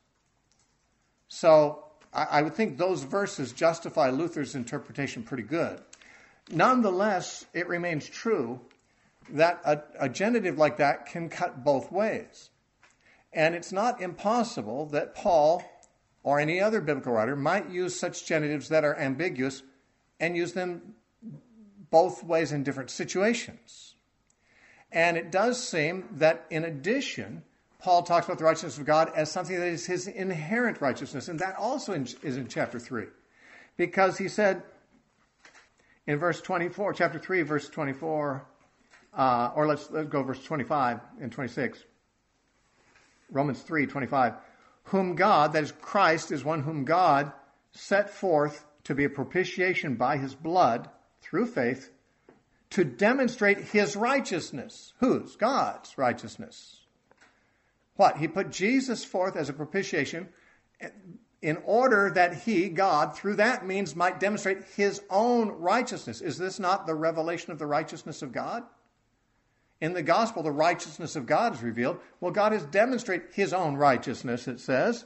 [SPEAKER 1] So I, I would think those verses justify Luther's interpretation pretty good. Nonetheless, it remains true that a, a genitive like that can cut both ways. And it's not impossible that Paul or any other biblical writer might use such genitives that are ambiguous and use them both ways in different situations. And it does seem that in addition, Paul talks about the righteousness of God as something that is his inherent righteousness, and that also in, is in chapter three. Because he said in verse twenty-four, chapter three, verse twenty-four, uh, or let's, let's go verse twenty-five and twenty-six. Romans three, twenty-five. Whom God, that is Christ, is one whom God set forth to be a propitiation by his blood, through faith, to demonstrate his righteousness. Whose? God's righteousness. What? He put Jesus forth as a propitiation in order that he, God, through that means might demonstrate his own righteousness. Is this not the revelation of the righteousness of God? In the gospel, the righteousness of God is revealed. Well, God has demonstrated his own righteousness, it says,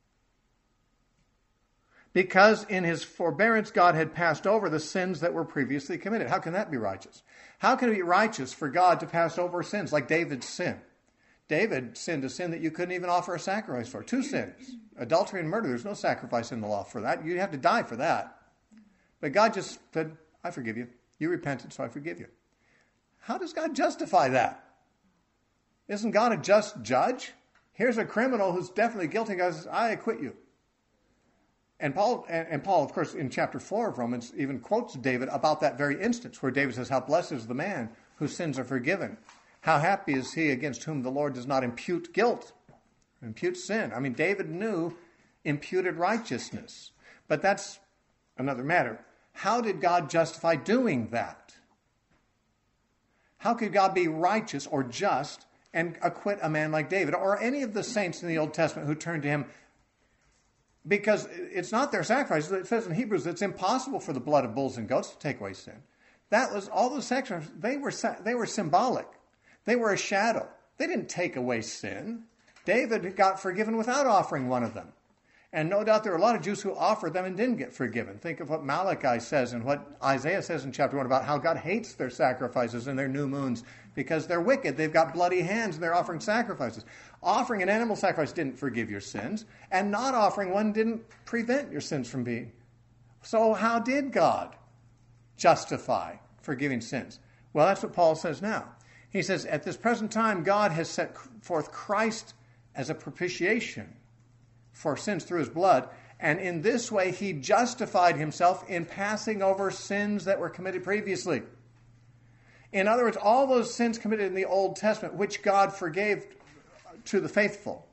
[SPEAKER 1] because in his forbearance God had passed over the sins that were previously committed. How can that be righteous? How can it be righteous for God to pass over sins like David's sin? David sinned a sin that you couldn't even offer a sacrifice for. Two sins. Adultery and murder. There's no sacrifice in the law for that. You'd have to die for that. But God just said, I forgive you. You repented, so I forgive you. How does God justify that? Isn't God a just judge? Here's a criminal who's definitely guilty. God says, I acquit you. And Paul, and, and Paul, of course, in chapter four of Romans, even quotes David about that very instance where David says, how blessed is the man whose sins are forgiven. How happy is he against whom the Lord does not impute guilt, impute sin. I mean, David knew imputed righteousness. But that's another matter. How did God justify doing that? How could God be righteous or just and acquit a man like David or any of the saints in the Old Testament who turned to him? Because it's not their sacrifices. It says in Hebrews it's impossible for the blood of bulls and goats to take away sin. That was all those sacrifices. They were they were symbolic. They were a shadow. They didn't take away sin. David got forgiven without offering one of them. And no doubt there are a lot of Jews who offered them and didn't get forgiven. Think of what Malachi says and what Isaiah says in chapter one about how God hates their sacrifices and their new moons because they're wicked. They've got bloody hands and they're offering sacrifices. Offering an animal sacrifice didn't forgive your sins, and not offering one didn't prevent your sins from being. So how did God justify forgiving sins? Well, that's what Paul says now. He says, at this present time, God has set forth Christ as a propitiation for sins through his blood, and in this way he justified himself in passing over sins that were committed previously. In other words, all those sins committed in the Old Testament, which God forgave to the faithful,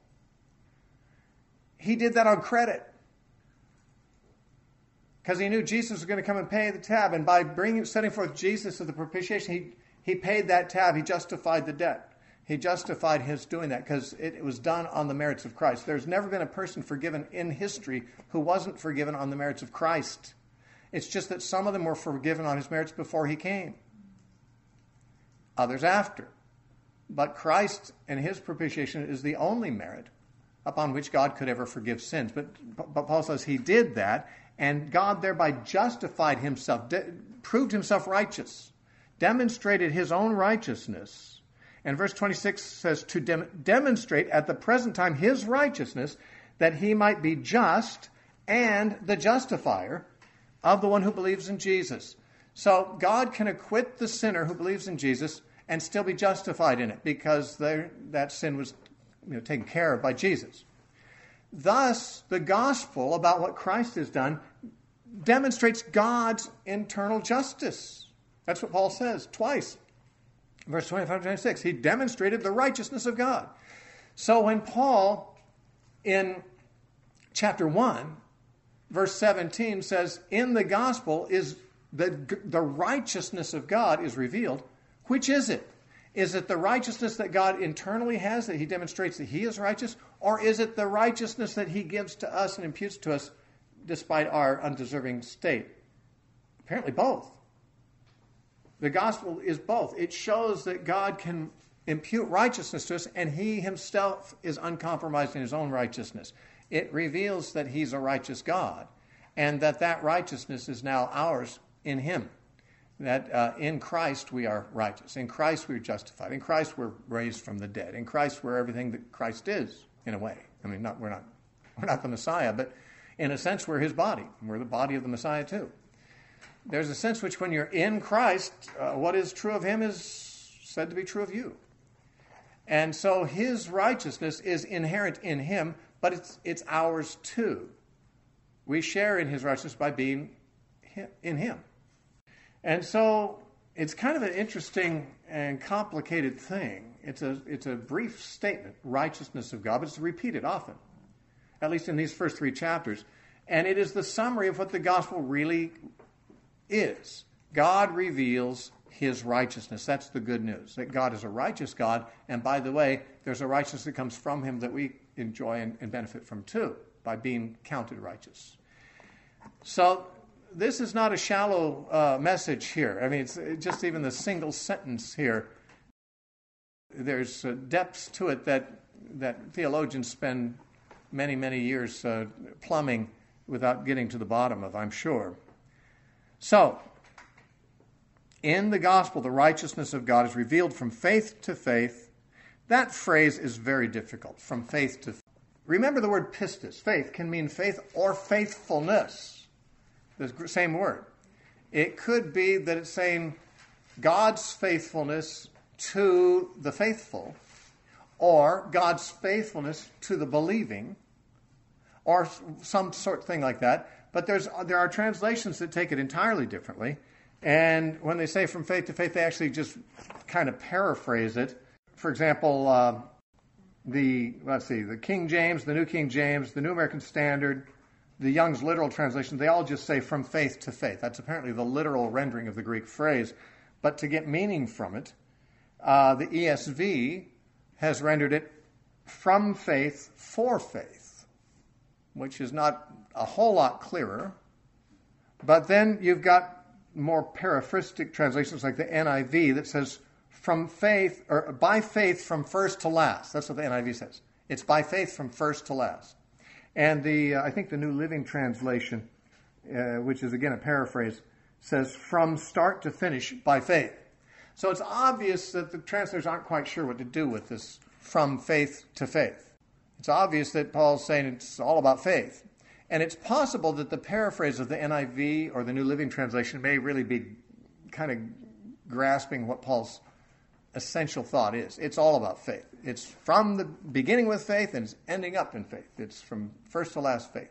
[SPEAKER 1] he did that on credit. Because he knew Jesus was going to come and pay the tab, and by bringing, setting forth Jesus as the propitiation, he, he paid that tab, he justified the debt. He justified his doing that because it, it was done on the merits of Christ. There's never been a person forgiven in history who wasn't forgiven on the merits of Christ. It's just that some of them were forgiven on his merits before he came. Others after. But Christ and his propitiation is the only merit upon which God could ever forgive sins. But, but Paul says he did that, and God thereby justified himself, de- proved himself righteous, demonstrated his own righteousness. And verse twenty-six says, to dem- demonstrate at the present time his righteousness, that he might be just and the justifier of the one who believes in Jesus. So God can acquit the sinner who believes in Jesus and still be justified in it because that sin was you know, taken care of by Jesus. Thus, the gospel about what Christ has done demonstrates God's internal justice. That's what Paul says twice. Verse twenty-five to twenty-six, he demonstrated the righteousness of God. So when Paul, in chapter one, verse seventeen says, in the gospel is the, the righteousness of God is revealed, which is it? Is it the righteousness that God internally has, that he demonstrates that he is righteous? Or is it the righteousness that he gives to us and imputes to us despite our undeserving state? Apparently both. The gospel is both. It shows that God can impute righteousness to us, and he himself is uncompromised in his own righteousness. It reveals that he's a righteous God, and that that righteousness is now ours in him. that uh, in Christ we are righteous. In Christ we're justified. In Christ we're raised from the dead. In Christ we're everything that Christ is, in a way. I mean, not we're not we're not the Messiah, but in a sense we're his body. We're the body of the Messiah too. There's a sense which when you're in Christ, uh, what is true of him is said to be true of you. And so his righteousness is inherent in him, but it's it's ours too. We share in his righteousness by being in him. And so it's kind of an interesting and complicated thing. It's a it's a brief statement, righteousness of God, but it's repeated often, at least in these first three chapters. And it is the summary of what the gospel really is. God reveals his righteousness. That's the good news, that God is a righteous God. And by the way, there's a righteousness that comes from him that we enjoy and, and benefit from too, by being counted righteous. So this is not a shallow uh, message here. I mean, it's just even the single sentence here. There's uh, depths to it that that theologians spend many, many years uh, plumbing without getting to the bottom of, I'm sure. So, in the gospel, the righteousness of God is revealed from faith to faith. That phrase is very difficult, from faith to faith. Remember the word pistis. Faith can mean faith or faithfulness. The same word. It could be that it's saying God's faithfulness to the faithful, or God's faithfulness to the believing, or some sort of thing like that. But there's there are translations that take it entirely differently. And when they say from faith to faith, they actually just kind of paraphrase it. For example, uh, the let's see, the King James, the New King James, the New American Standard, the Young's literal translation, they all just say from faith to faith. That's apparently the literal rendering of the Greek phrase. But to get meaning from it, uh, the E S V has rendered it from faith for faith, which is not a whole lot clearer. But then you've got more paraphrastic translations like the N I V that says from faith, or by faith from first to last. That's what the N I V says. It's by faith from first to last. And the uh, I think the New Living Translation, uh, which is again a paraphrase, says from start to finish by faith. So it's obvious that the translators aren't quite sure what to do with this from faith to faith. It's obvious that Paul's saying it's all about faith. And it's possible that the paraphrase of the N I V or the New Living Translation may really be kind of grasping what Paul's essential thought is. It's all about faith. It's from the beginning with faith and it's ending up in faith. It's from first to last faith.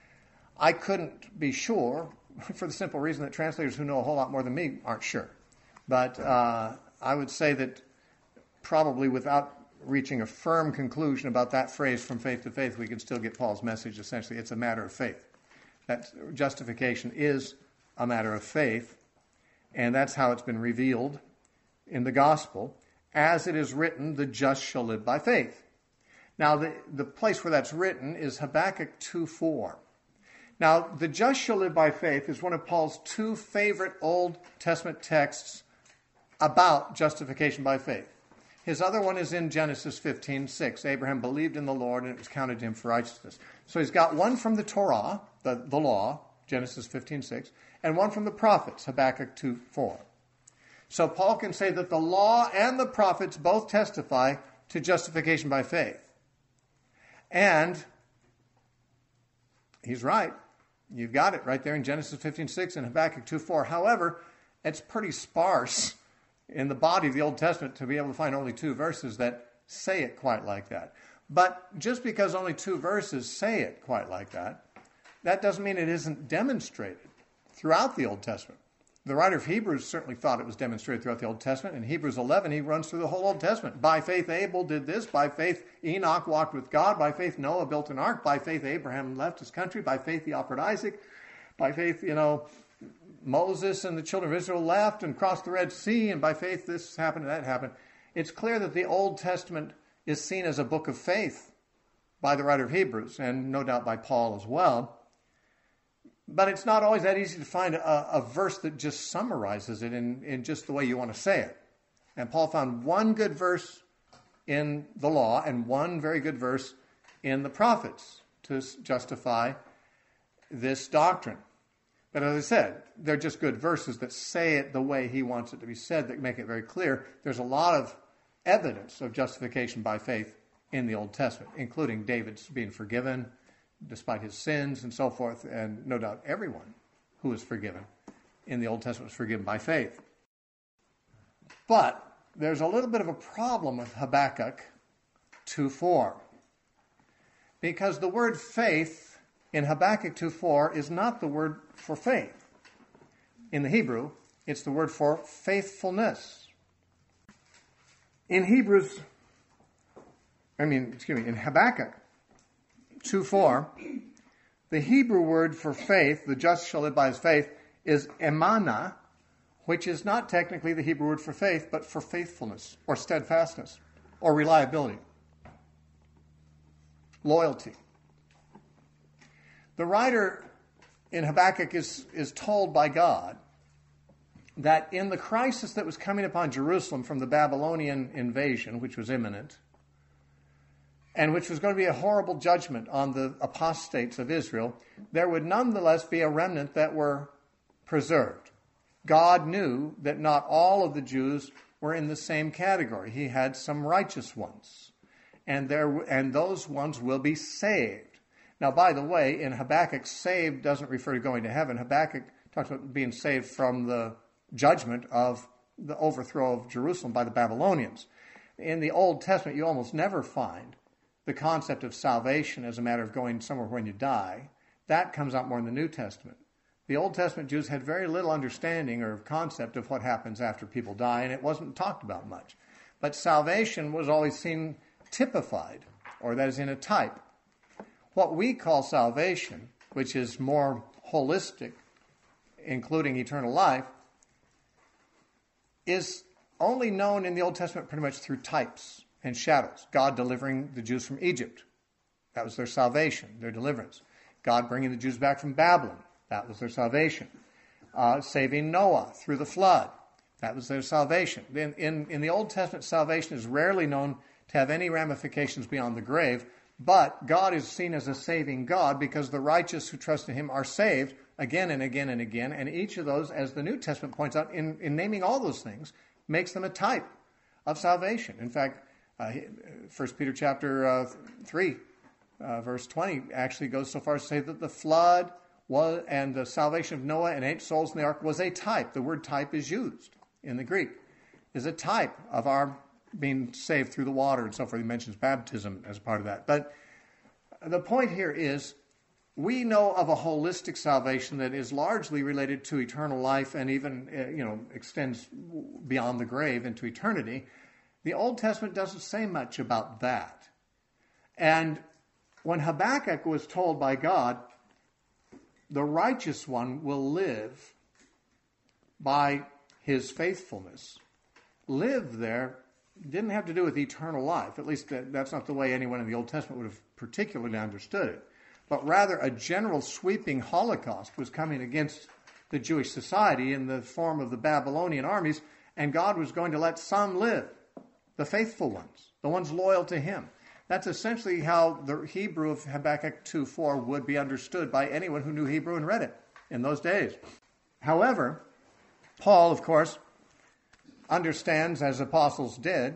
[SPEAKER 1] I couldn't be sure for the simple reason that translators who know a whole lot more than me aren't sure. But uh, I would say that probably without reaching a firm conclusion about that phrase from faith to faith, we can still get Paul's message. Essentially, it's a matter of faith. That justification is a matter of faith, and that's how it's been revealed in the gospel. As it is written, the just shall live by faith. Now, the, the place where that's written is Habakkuk two four. Now, the just shall live by faith is one of Paul's two favorite Old Testament texts about justification by faith. His other one is in Genesis fifteen six. Abraham believed in the Lord and it was counted to him for righteousness. So he's got one from the Torah, the, the law, Genesis fifteen six, and one from the prophets, Habakkuk two four. So Paul can say that the law and the prophets both testify to justification by faith. And he's right. You've got it right there in Genesis fifteen six and Habakkuk two four. However, it's pretty sparse in the body of the Old Testament to be able to find only two verses that say it quite like that. But just because only two verses say it quite like that, that doesn't mean it isn't demonstrated throughout the Old Testament. The writer of Hebrews certainly thought it was demonstrated throughout the Old Testament. In Hebrews eleven, he runs through the whole Old Testament. By faith, Abel did this. By faith, Enoch walked with God. By faith, Noah built an ark. By faith, Abraham left his country. By faith, he offered Isaac. By faith, you know, Moses and the children of Israel left and crossed the Red Sea. And by faith, this happened and that happened. It's clear that the Old Testament is seen as a book of faith by the writer of Hebrews, and no doubt by Paul as well. But it's not always that easy to find a, a verse that just summarizes it in, in just the way you want to say it. And Paul found one good verse in the law and one very good verse in the prophets to justify this doctrine. But as I said, they're just good verses that say it the way he wants it to be said, that make it very clear. There's a lot of evidence of justification by faith in the Old Testament, including David's being forgiven despite his sins and so forth. And no doubt everyone who was forgiven in the Old Testament was forgiven by faith. But there's a little bit of a problem with Habakkuk two four. Because the word faith in Habakkuk two four is not the word for faith. In the Hebrew, it's the word for faithfulness. In Hebrews, I mean, excuse me, in Habakkuk two four, the Hebrew word for faith, the just shall live by his faith, is emana, which is not technically the Hebrew word for faith, but for faithfulness or steadfastness or reliability, loyalty. The writer in Habakkuk is, is told by God that in the crisis that was coming upon Jerusalem from the Babylonian invasion, which was imminent, and which was going to be a horrible judgment on the apostates of Israel, there would nonetheless be a remnant that were preserved. God knew that not all of the Jews were in the same category. He had some righteous ones, and there and those ones will be saved. Now, by the way, in Habakkuk, saved doesn't refer to going to heaven. Habakkuk talks about being saved from the judgment of the overthrow of Jerusalem by the Babylonians. In the Old Testament, you almost never find the concept of salvation as a matter of going somewhere when you die. That comes out more in the New Testament. The Old Testament Jews had very little understanding or concept of what happens after people die, and it wasn't talked about much. But salvation was always seen typified, or that is in a type. What we call salvation, which is more holistic, including eternal life, is only known in the Old Testament pretty much through types and shadows. God delivering the Jews from Egypt. That was their salvation, their deliverance. God bringing the Jews back from Babylon. That was their salvation. Uh, saving Noah through the flood. That was their salvation. In, in, in the Old Testament, salvation is rarely known to have any ramifications beyond the grave, but God is seen as a saving God because the righteous who trust in him are saved again and again and again, and each of those, as the New Testament points out, in, in naming all those things, makes them a type of salvation. In fact, uh, First Peter chapter uh, three, uh, verse twenty, actually goes so far as to say that the flood was, and the salvation of Noah and eight souls in the ark was a type. The word type is used in the Greek, is a type of our being saved through the water and so forth. He mentions baptism as part of that. But the point here is we know of a holistic salvation that is largely related to eternal life and even, uh, you know, extends beyond the grave into eternity. The Old Testament doesn't say much about that. And when Habakkuk was told by God, the righteous one will live by his faithfulness, live there didn't have to do with eternal life. At least that's not the way anyone in the Old Testament would have particularly understood it. But rather a general sweeping Holocaust was coming against the Jewish society in the form of the Babylonian armies, and God was going to let some live, the faithful ones, the ones loyal to him. That's essentially how the Hebrew of Habakkuk two four would be understood by anyone who knew Hebrew and read it in those days. However, Paul, of course, understands, as apostles did,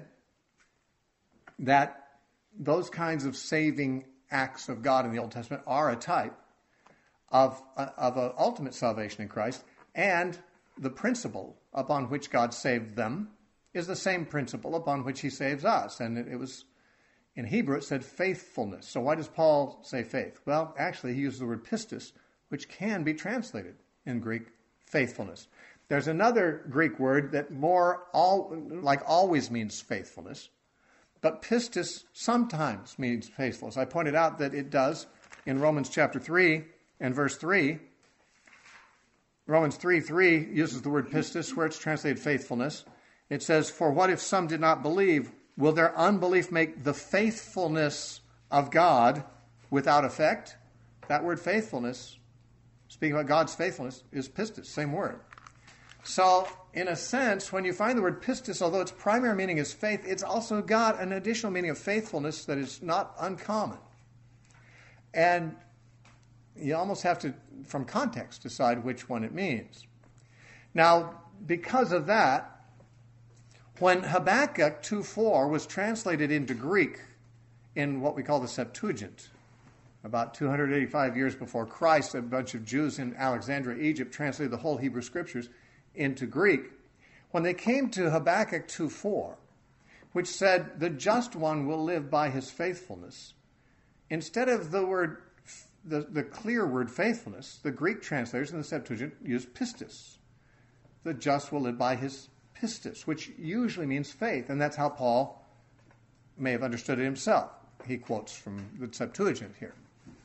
[SPEAKER 1] that those kinds of saving acts of God in the Old Testament are a type of, of an ultimate salvation in Christ, and the principle upon which God saved them is the same principle upon which he saves us. And it, it was, in Hebrew, it said faithfulness. So why does Paul say faith? Well, actually, he uses the word pistis, which can be translated in Greek, faithfulness. There's another Greek word that more all, like always means faithfulness, but pistis sometimes means faithfulness. I pointed out that it does in Romans chapter three and verse three. Romans three three uses the word pistis where it's translated faithfulness. It says, "For what if some did not believe? Will their unbelief make the faithfulness of God without effect?" That word faithfulness, speaking about God's faithfulness, is pistis, same word. So, in a sense, when you find the word pistis, although its primary meaning is faith, it's also got an additional meaning of faithfulness that is not uncommon. And you almost have to, from context, decide which one it means. Now, because of that, when Habakkuk two four was translated into Greek in what we call the Septuagint, about two hundred eighty-five years before Christ, a bunch of Jews in Alexandria, Egypt, translated the whole Hebrew Scriptures into Greek. When they came to Habakkuk two four, which said, the just one will live by his faithfulness, instead of the word, the, the clear word faithfulness, the Greek translators in the Septuagint used pistis. The just will live by his pistis, which usually means faith, and that's how Paul may have understood it himself. He quotes from the Septuagint here.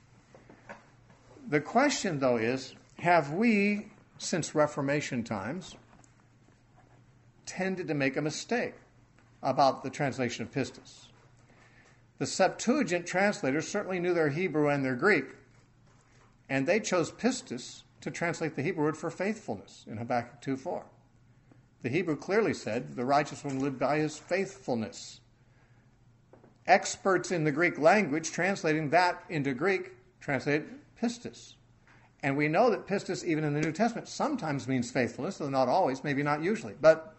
[SPEAKER 1] The question, though, is, have we, since Reformation times, tended to make a mistake about the translation of pistis? The Septuagint translators certainly knew their Hebrew and their Greek, and they chose pistis to translate the Hebrew word for faithfulness in Habakkuk two four. The Hebrew clearly said, the righteous one lived by his faithfulness. Experts in the Greek language translating that into Greek translated pistis. And we know that pistis, even in the New Testament, sometimes means faithfulness, though not always, maybe not usually. But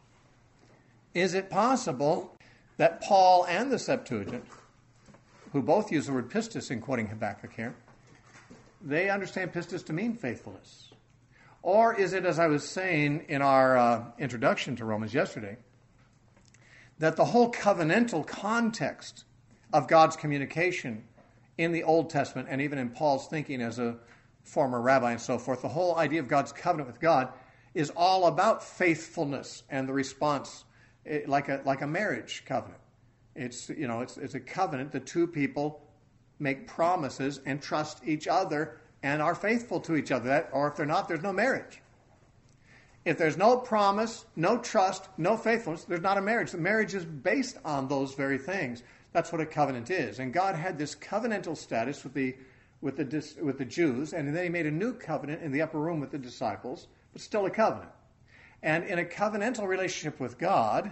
[SPEAKER 1] is it possible that Paul and the Septuagint, who both use the word pistis in quoting Habakkuk here, they understand pistis to mean faithfulness? Or is it, as I was saying in our uh, introduction to Romans yesterday, that the whole covenantal context of God's communication in the Old Testament, and even in Paul's thinking as a former rabbi and so forth, the whole idea of God's covenant with God is all about faithfulness and the response, it, like a like a marriage covenant. It's you know it's it's a covenant. The two people make promises and trust each other and are faithful to each other. That, or if they're not, there's no marriage. If there's no promise, no trust, no faithfulness, there's not a marriage. The marriage is based on those very things. That's what a covenant is. And God had this covenantal status with the with the with the Jews, and then he made a new covenant in the upper room with the disciples, but still a covenant. And in a covenantal relationship with God,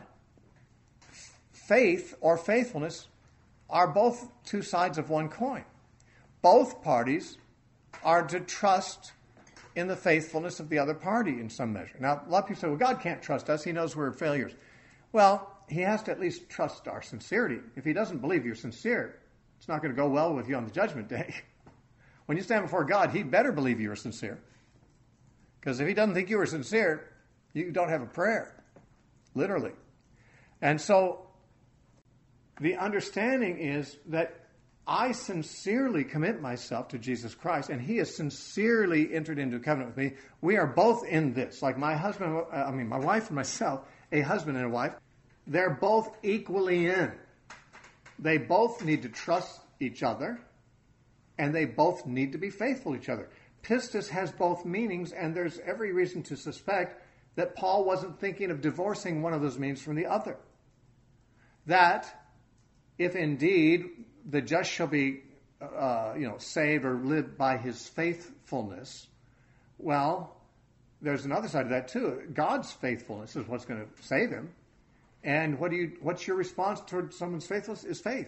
[SPEAKER 1] faith or faithfulness are both two sides of one coin. Both parties are to trust in the faithfulness of the other party in some measure. Now, a lot of people say, well, God can't trust us. He knows we're failures. Well, he has to at least trust our sincerity. If he doesn't believe you're sincere, it's not going to go well with you on the judgment day. When you stand before God, he better believe you are sincere. Because if he doesn't think you are sincere, you don't have a prayer, literally. And so the understanding is that I sincerely commit myself to Jesus Christ, and he has sincerely entered into a covenant with me. We are both in this. Like my husband, I mean, my wife and myself, a husband and a wife, they're both equally in. They both need to trust each other, and they both need to be faithful to each other. Pistis has both meanings, and there's every reason to suspect that Paul wasn't thinking of divorcing one of those meanings from the other. That, if indeed the just shall be, uh, you know, saved or live by his faithfulness, well, there's another side of that too. God's faithfulness is what's going to save him. And what do you? What's your response toward someone's faithfulness? Is faith.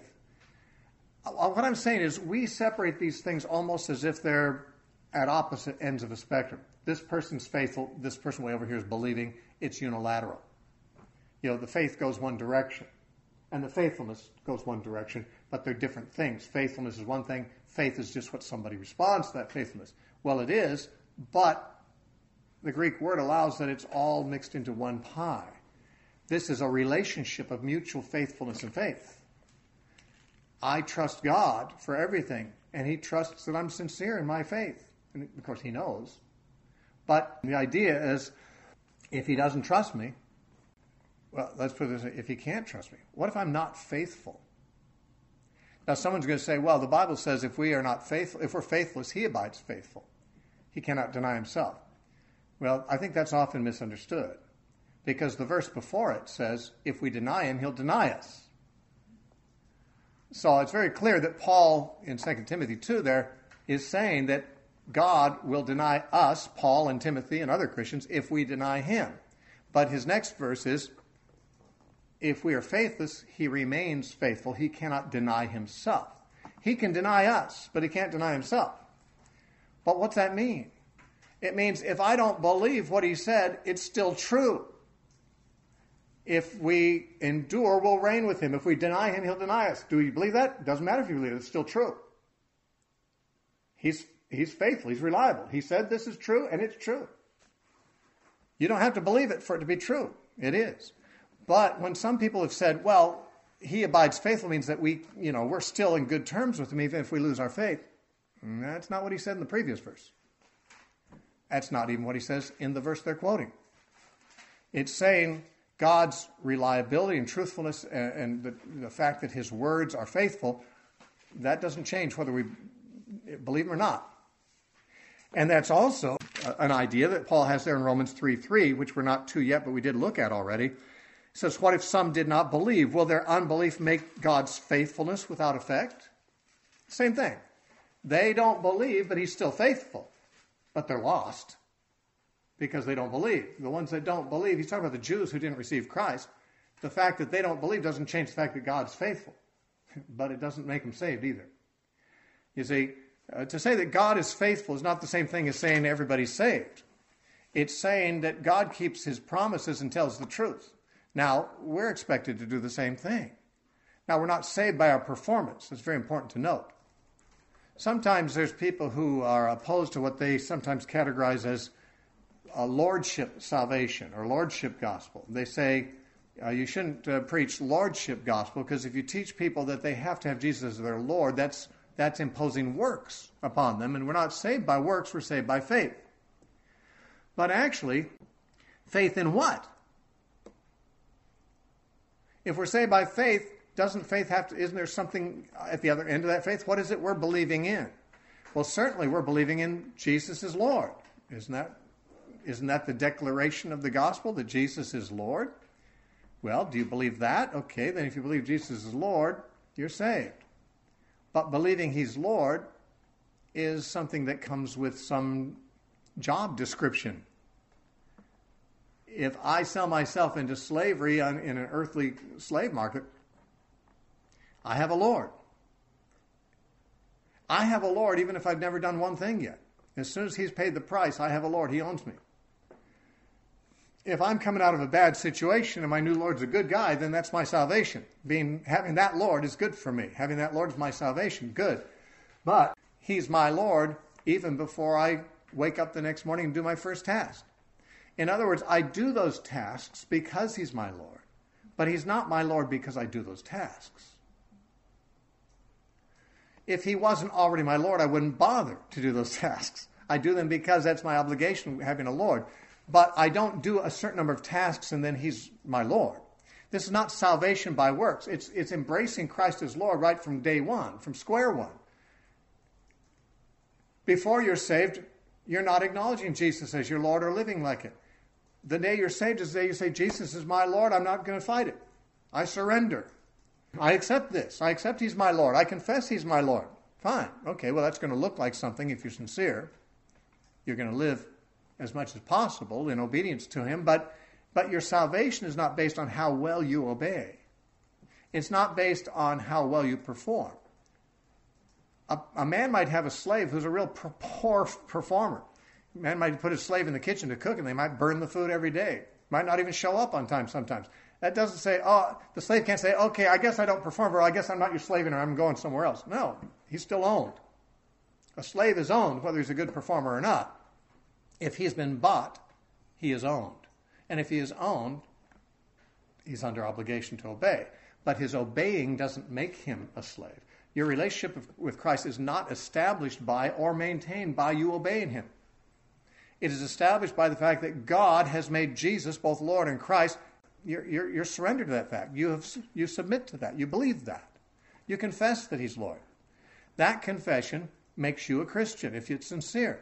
[SPEAKER 1] What I'm saying is we separate these things almost as if they're at opposite ends of a spectrum. This person's faithful. This person way over here is believing. It's unilateral. You know, the faith goes one direction, and the faithfulness goes one direction, but they're different things. Faithfulness is one thing. Faith is just what somebody responds to that faithfulness. Well, it is, but the Greek word allows that it's all mixed into one pie. This is a relationship of mutual faithfulness and faith. I trust God for everything, and he trusts that I'm sincere in my faith. And of course, he knows. But the idea is, if he doesn't trust me, well, let's put it this way, if he can't trust me, what if I'm not faithful? Now, someone's going to say, well, the Bible says if we are not faithful, if we're faithless, he abides faithful. He cannot deny himself. Well, I think that's often misunderstood, because the verse before it says, if we deny him, he'll deny us. So it's very clear that Paul, in Second Timothy two there, is saying that God will deny us, Paul and Timothy and other Christians, if we deny him. But his next verse is, if we are faithless, he remains faithful. He cannot deny himself. He can deny us, but he can't deny himself. But what's that mean? It means if I don't believe what he said, it's still true. If we endure, we'll reign with him. If we deny him, he'll deny us. Do you believe that? It doesn't matter if you believe it. It's still true. He's, he's faithful. He's reliable. He said this is true, and it's true. You don't have to believe it for it to be true. It is. But when some people have said, well, he abides faithful means that we, you know, we're still in good terms with him even if we lose our faith. That's not what he said in the previous verse. That's not even what he says in the verse they're quoting. It's saying God's reliability and truthfulness and, and the, the fact that his words are faithful, that doesn't change whether we believe him or not. And that's also an idea that Paul has there in Romans three three, which we're not to yet, but we did look at already. It says, what if some did not believe? Will their unbelief make God's faithfulness without effect? Same thing. They don't believe, but he's still faithful. But they're lost because they don't believe. The ones that don't believe, he's talking about the Jews who didn't receive Christ. The fact that they don't believe doesn't change the fact that God's faithful. But it doesn't make them saved either. You see, uh, to say that God is faithful is not the same thing as saying everybody's saved. It's saying that God keeps his promises and tells the truth. Now, we're expected to do the same thing. Now, we're not saved by our performance. It's very important to note. Sometimes there's people who are opposed to what they sometimes categorize as a lordship salvation or lordship gospel. They say uh, you shouldn't uh, preach lordship gospel because if you teach people that they have to have Jesus as their Lord, that's that's imposing works upon them. And we're not saved by works, we're saved by faith. But actually, faith in what? If we're saved by faith, doesn't faith have to, isn't there something at the other end of that faith? What is it we're believing in? Well, certainly we're believing in Jesus as Lord. Isn't that, isn't that the declaration of the gospel, that Jesus is Lord? Well, do you believe that? Okay, then if you believe Jesus is Lord, you're saved. But believing he's Lord is something that comes with some job description. If I sell myself into slavery on, in an earthly slave market, I have a Lord. I have a Lord even if I've never done one thing yet. As soon as he's paid the price, I have a Lord. He owns me. If I'm coming out of a bad situation and my new Lord's a good guy, then that's my salvation. Being having that Lord is good for me. Having that Lord is my salvation. Good. But he's my Lord even before I wake up the next morning and do my first task. In other words, I do those tasks because he's my Lord. But he's not my Lord because I do those tasks. If he wasn't already my Lord, I wouldn't bother to do those tasks. I do them because that's my obligation, having a Lord. But I don't do a certain number of tasks and then he's my Lord. This is not salvation by works. It's, it's embracing Christ as Lord right from day one, from square one. Before you're saved, you're not acknowledging Jesus as your Lord or living like it. The day you're saved is the day you say, Jesus is my Lord, I'm not going to fight it. I surrender. I accept this. I accept he's my Lord. I confess he's my Lord. Fine. Okay, well, that's going to look like something if you're sincere. You're going to live as much as possible in obedience to him, but, but your salvation is not based on how well you obey. It's not based on how well you perform. A, a man might have a slave who's a real poor performer. A man might put his slave in the kitchen to cook, and they might burn the food every day. Might not even show up on time sometimes. That doesn't say, oh, the slave can't say, okay, I guess I don't perform, or I guess I'm not your slave and I'm going somewhere else. No, he's still owned. A slave is owned whether he's a good performer or not. If he's been bought, he is owned. And if he is owned, he's under obligation to obey. But his obeying doesn't make him a slave. Your relationship with Christ is not established by or maintained by you obeying him. It is established by the fact that God has made Jesus both Lord and Christ. You're, you're, you're surrendered to that fact. You, have, you submit to that. You believe that. You confess that he's Lord. That confession makes you a Christian if it's sincere.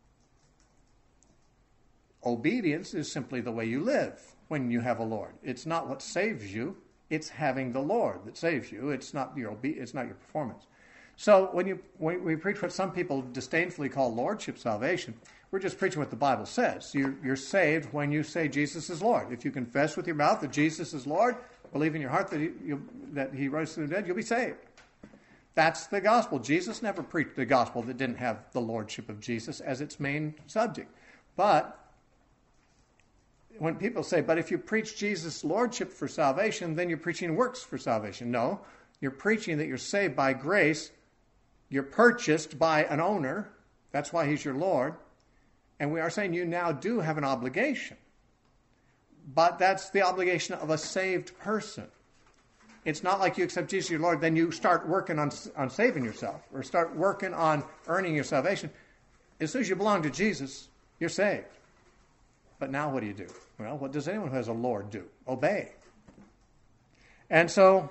[SPEAKER 1] Obedience is simply the way you live when you have a Lord. It's not what saves you. It's having the Lord that saves you. It's not your obe- It's not your performance. So when you when we preach what some people disdainfully call lordship salvation, we're just preaching what the Bible says. You're, you're saved when you say Jesus is Lord. If you confess with your mouth that Jesus is Lord, believe in your heart that he, you, that he rose from the dead, you'll be saved. That's the gospel. Jesus never preached a gospel that didn't have the lordship of Jesus as its main subject. But when people say, but if you preach Jesus' lordship for salvation, then you're preaching works for salvation. No, you're preaching that you're saved by grace. You're purchased by an owner. That's why he's your Lord. And we are saying you now do have an obligation. But that's the obligation of a saved person. It's not like you accept Jesus your Lord, then you start working on, on saving yourself or start working on earning your salvation. As soon as you belong to Jesus, you're saved. But now what do you do? Well, what does anyone who has a Lord do? Obey. And so,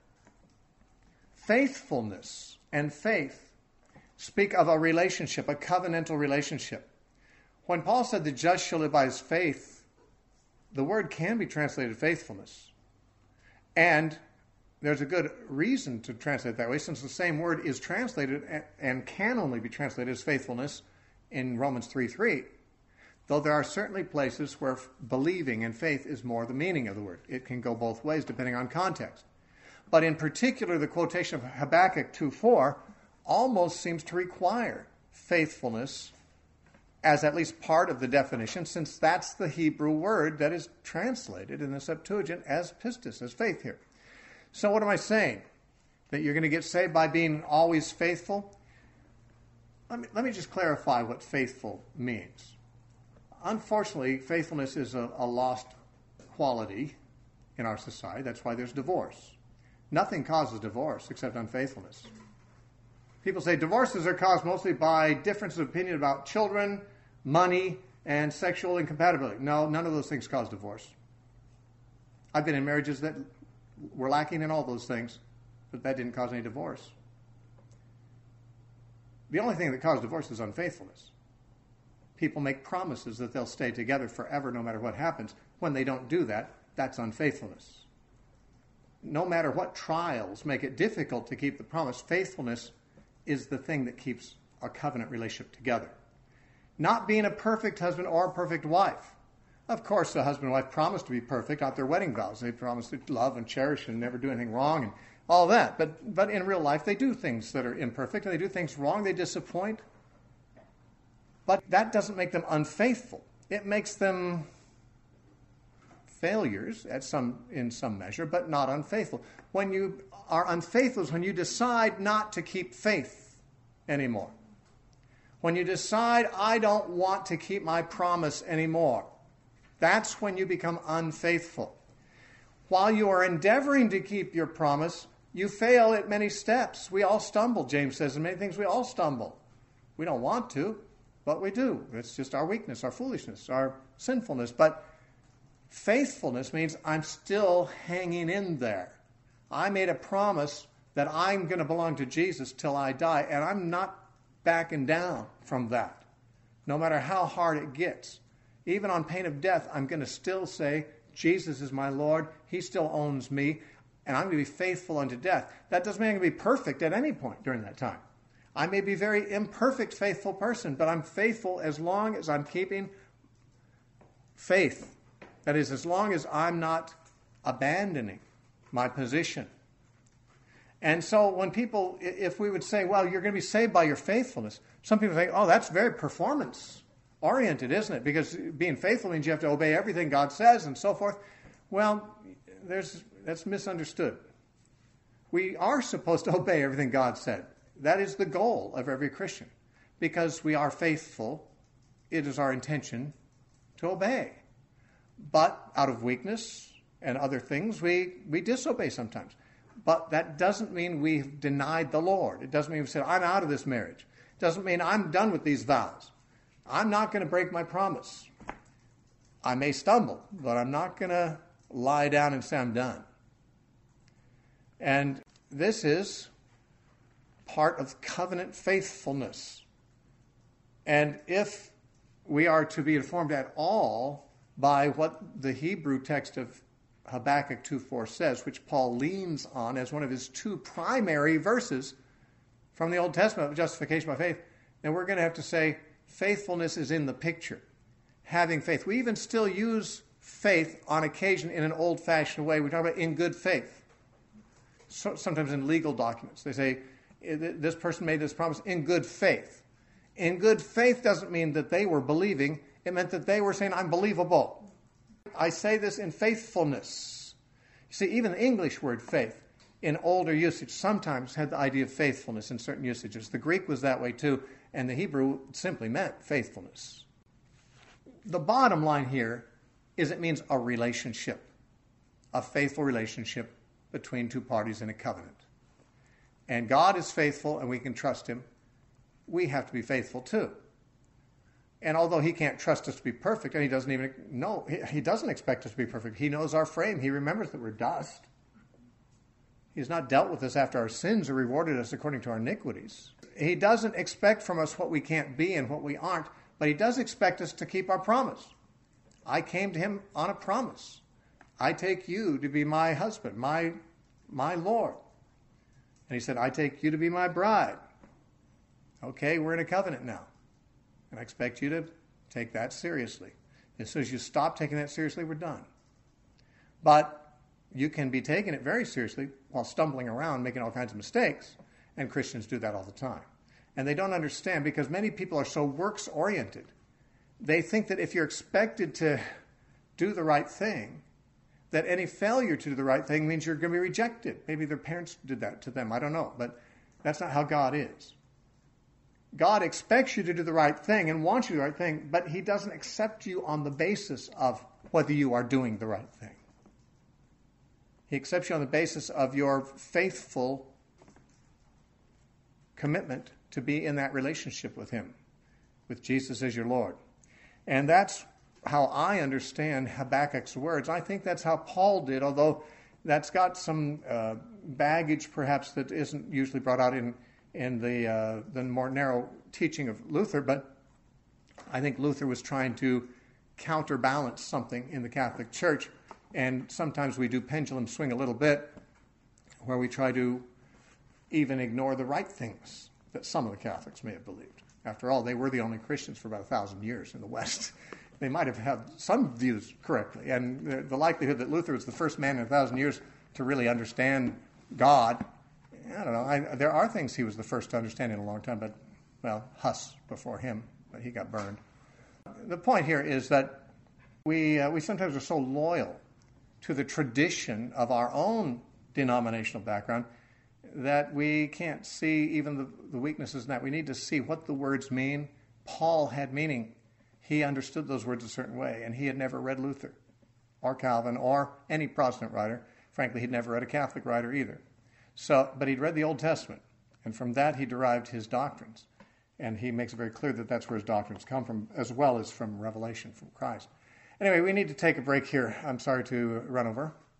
[SPEAKER 1] faithfulness and faith speak of a relationship, a covenantal relationship. When Paul said the just shall live by his faith, the word can be translated faithfulness. And there's a good reason to translate it that way, since the same word is translated and can only be translated as faithfulness in Romans three three. Though there are certainly places where believing and faith is more the meaning of the word. It can go both ways depending on context. But in particular, the quotation of Habakkuk two four almost seems to require faithfulness as at least part of the definition, since that's the Hebrew word that is translated in the Septuagint as pistis, as faith here. So what am I saying? That you're going to get saved by being always faithful? Let me, let me just clarify what faithful means. Unfortunately, faithfulness is a, a lost quality in our society. That's why there's divorce. Nothing causes divorce except unfaithfulness. People say divorces are caused mostly by differences of opinion about children, money, and sexual incompatibility. No, none of those things cause divorce. I've been in marriages that were lacking in all those things, but that didn't cause any divorce. The only thing that caused divorce is unfaithfulness. People make promises that they'll stay together forever no matter what happens. When they don't do that, that's unfaithfulness. No matter what trials make it difficult to keep the promise, faithfulness is the thing that keeps a covenant relationship together. Not being a perfect husband or a perfect wife. Of course, the husband and wife promise to be perfect at their wedding vows. They promise to love and cherish and never do anything wrong and all that. But, but in real life, they do things that are imperfect, and they do things wrong. They disappoint. But that doesn't make them unfaithful. It makes them failures at some, in some measure, but not unfaithful. When you are unfaithful is when you decide not to keep faith anymore. When you decide, I don't want to keep my promise anymore. That's when you become unfaithful. While you are endeavoring to keep your promise, you fail at many steps. We all stumble, James says. In many things, we all stumble. We don't want to, but we do. It's just our weakness, our foolishness, our sinfulness. But faithfulness means I'm still hanging in there. I made a promise that I'm going to belong to Jesus till I die, and I'm not backing down from that, no matter how hard it gets. Even on pain of death, I'm going to still say, Jesus is my Lord. He still owns me, and I'm going to be faithful unto death. That doesn't mean I'm going to be perfect at any point during that time. I may be a very imperfect, faithful person, but I'm faithful as long as I'm keeping faith. That is, as long as I'm not abandoning my position. And so when people, if we would say, well, you're going to be saved by your faithfulness, some people think, oh, that's very performance-oriented, isn't it? Because being faithful means you have to obey everything God says and so forth. Well, there's that's misunderstood. We are supposed to obey everything God said. That is the goal of every Christian. Because we are faithful, it is our intention to obey. But out of weakness and other things, we, we disobey sometimes. But that doesn't mean we've denied the Lord. It doesn't mean we've said, I'm out of this marriage. It doesn't mean I'm done with these vows. I'm not going to break my promise. I may stumble, but I'm not going to lie down and say I'm done. And this is part of covenant faithfulness. And if we are to be informed at all by what the Hebrew text of Habakkuk two four says, which Paul leans on as one of his two primary verses from the Old Testament of justification by faith, then we're going to have to say faithfulness is in the picture. Having faith. We even still use faith on occasion in an old-fashioned way. We talk about in good faith. So, sometimes in legal documents. They say, this person made this promise in good faith. In good faith doesn't mean that they were believing. It meant that they were saying, I'm believable. I say this in faithfulness. You see, even the English word faith in older usage sometimes had the idea of faithfulness in certain usages. The Greek was that way too, and the Hebrew simply meant faithfulness. The bottom line here is it means a relationship, a faithful relationship between two parties in a covenant. And God is faithful and we can trust him. We have to be faithful too. And although he can't trust us to be perfect, and he doesn't even know, he doesn't expect us to be perfect. He knows our frame. He remembers that we're dust. He's not dealt with us after our sins or rewarded us according to our iniquities. He doesn't expect from us what we can't be and what we aren't, but he does expect us to keep our promise. I came to him on a promise. I take you to be my husband, my, my Lord. And he said, I take you to be my bride. Okay, we're in a covenant now. And I expect you to take that seriously. As soon as you stop taking that seriously, we're done. But you can be taking it very seriously while stumbling around, making all kinds of mistakes. And Christians do that all the time. And they don't understand because many people are so works-oriented. They think that if you're expected to do the right thing, that any failure to do the right thing means you're going to be rejected. Maybe their parents did that to them. I don't know. But that's not how God is. God expects you to do the right thing and wants you to do the right thing, but he doesn't accept you on the basis of whether you are doing the right thing. He accepts you on the basis of your faithful commitment to be in that relationship with him, with Jesus as your Lord. And that's how I understand Habakkuk's words. I think that's how Paul did, although that's got some uh, baggage perhaps that isn't usually brought out in in the uh, the more narrow teaching of Luther, but I think Luther was trying to counterbalance something in the Catholic Church, and sometimes we do pendulum swing a little bit, where we try to even ignore the right things that some of the Catholics may have believed. After all, they were the only Christians for about a thousand years in the West. They might have had some views correctly, and the, the likelihood that Luther was the first man in a thousand years to really understand God, I don't know. I, there are things he was the first to understand in a long time, but, well, Huss before him, but he got burned. The point here is that we uh, we sometimes are so loyal to the tradition of our own denominational background that we can't see even the, the weaknesses in that. We need to see what the words mean. Paul had meaning. He understood those words a certain way, and he had never read Luther or Calvin or any Protestant writer. Frankly, he'd never read a Catholic writer either. So, but he'd read the Old Testament, and from that he derived his doctrines. And he makes it very clear that that's where his doctrines come from, as well as from revelation from Christ. Anyway, we need to take a break here. I'm sorry to run over.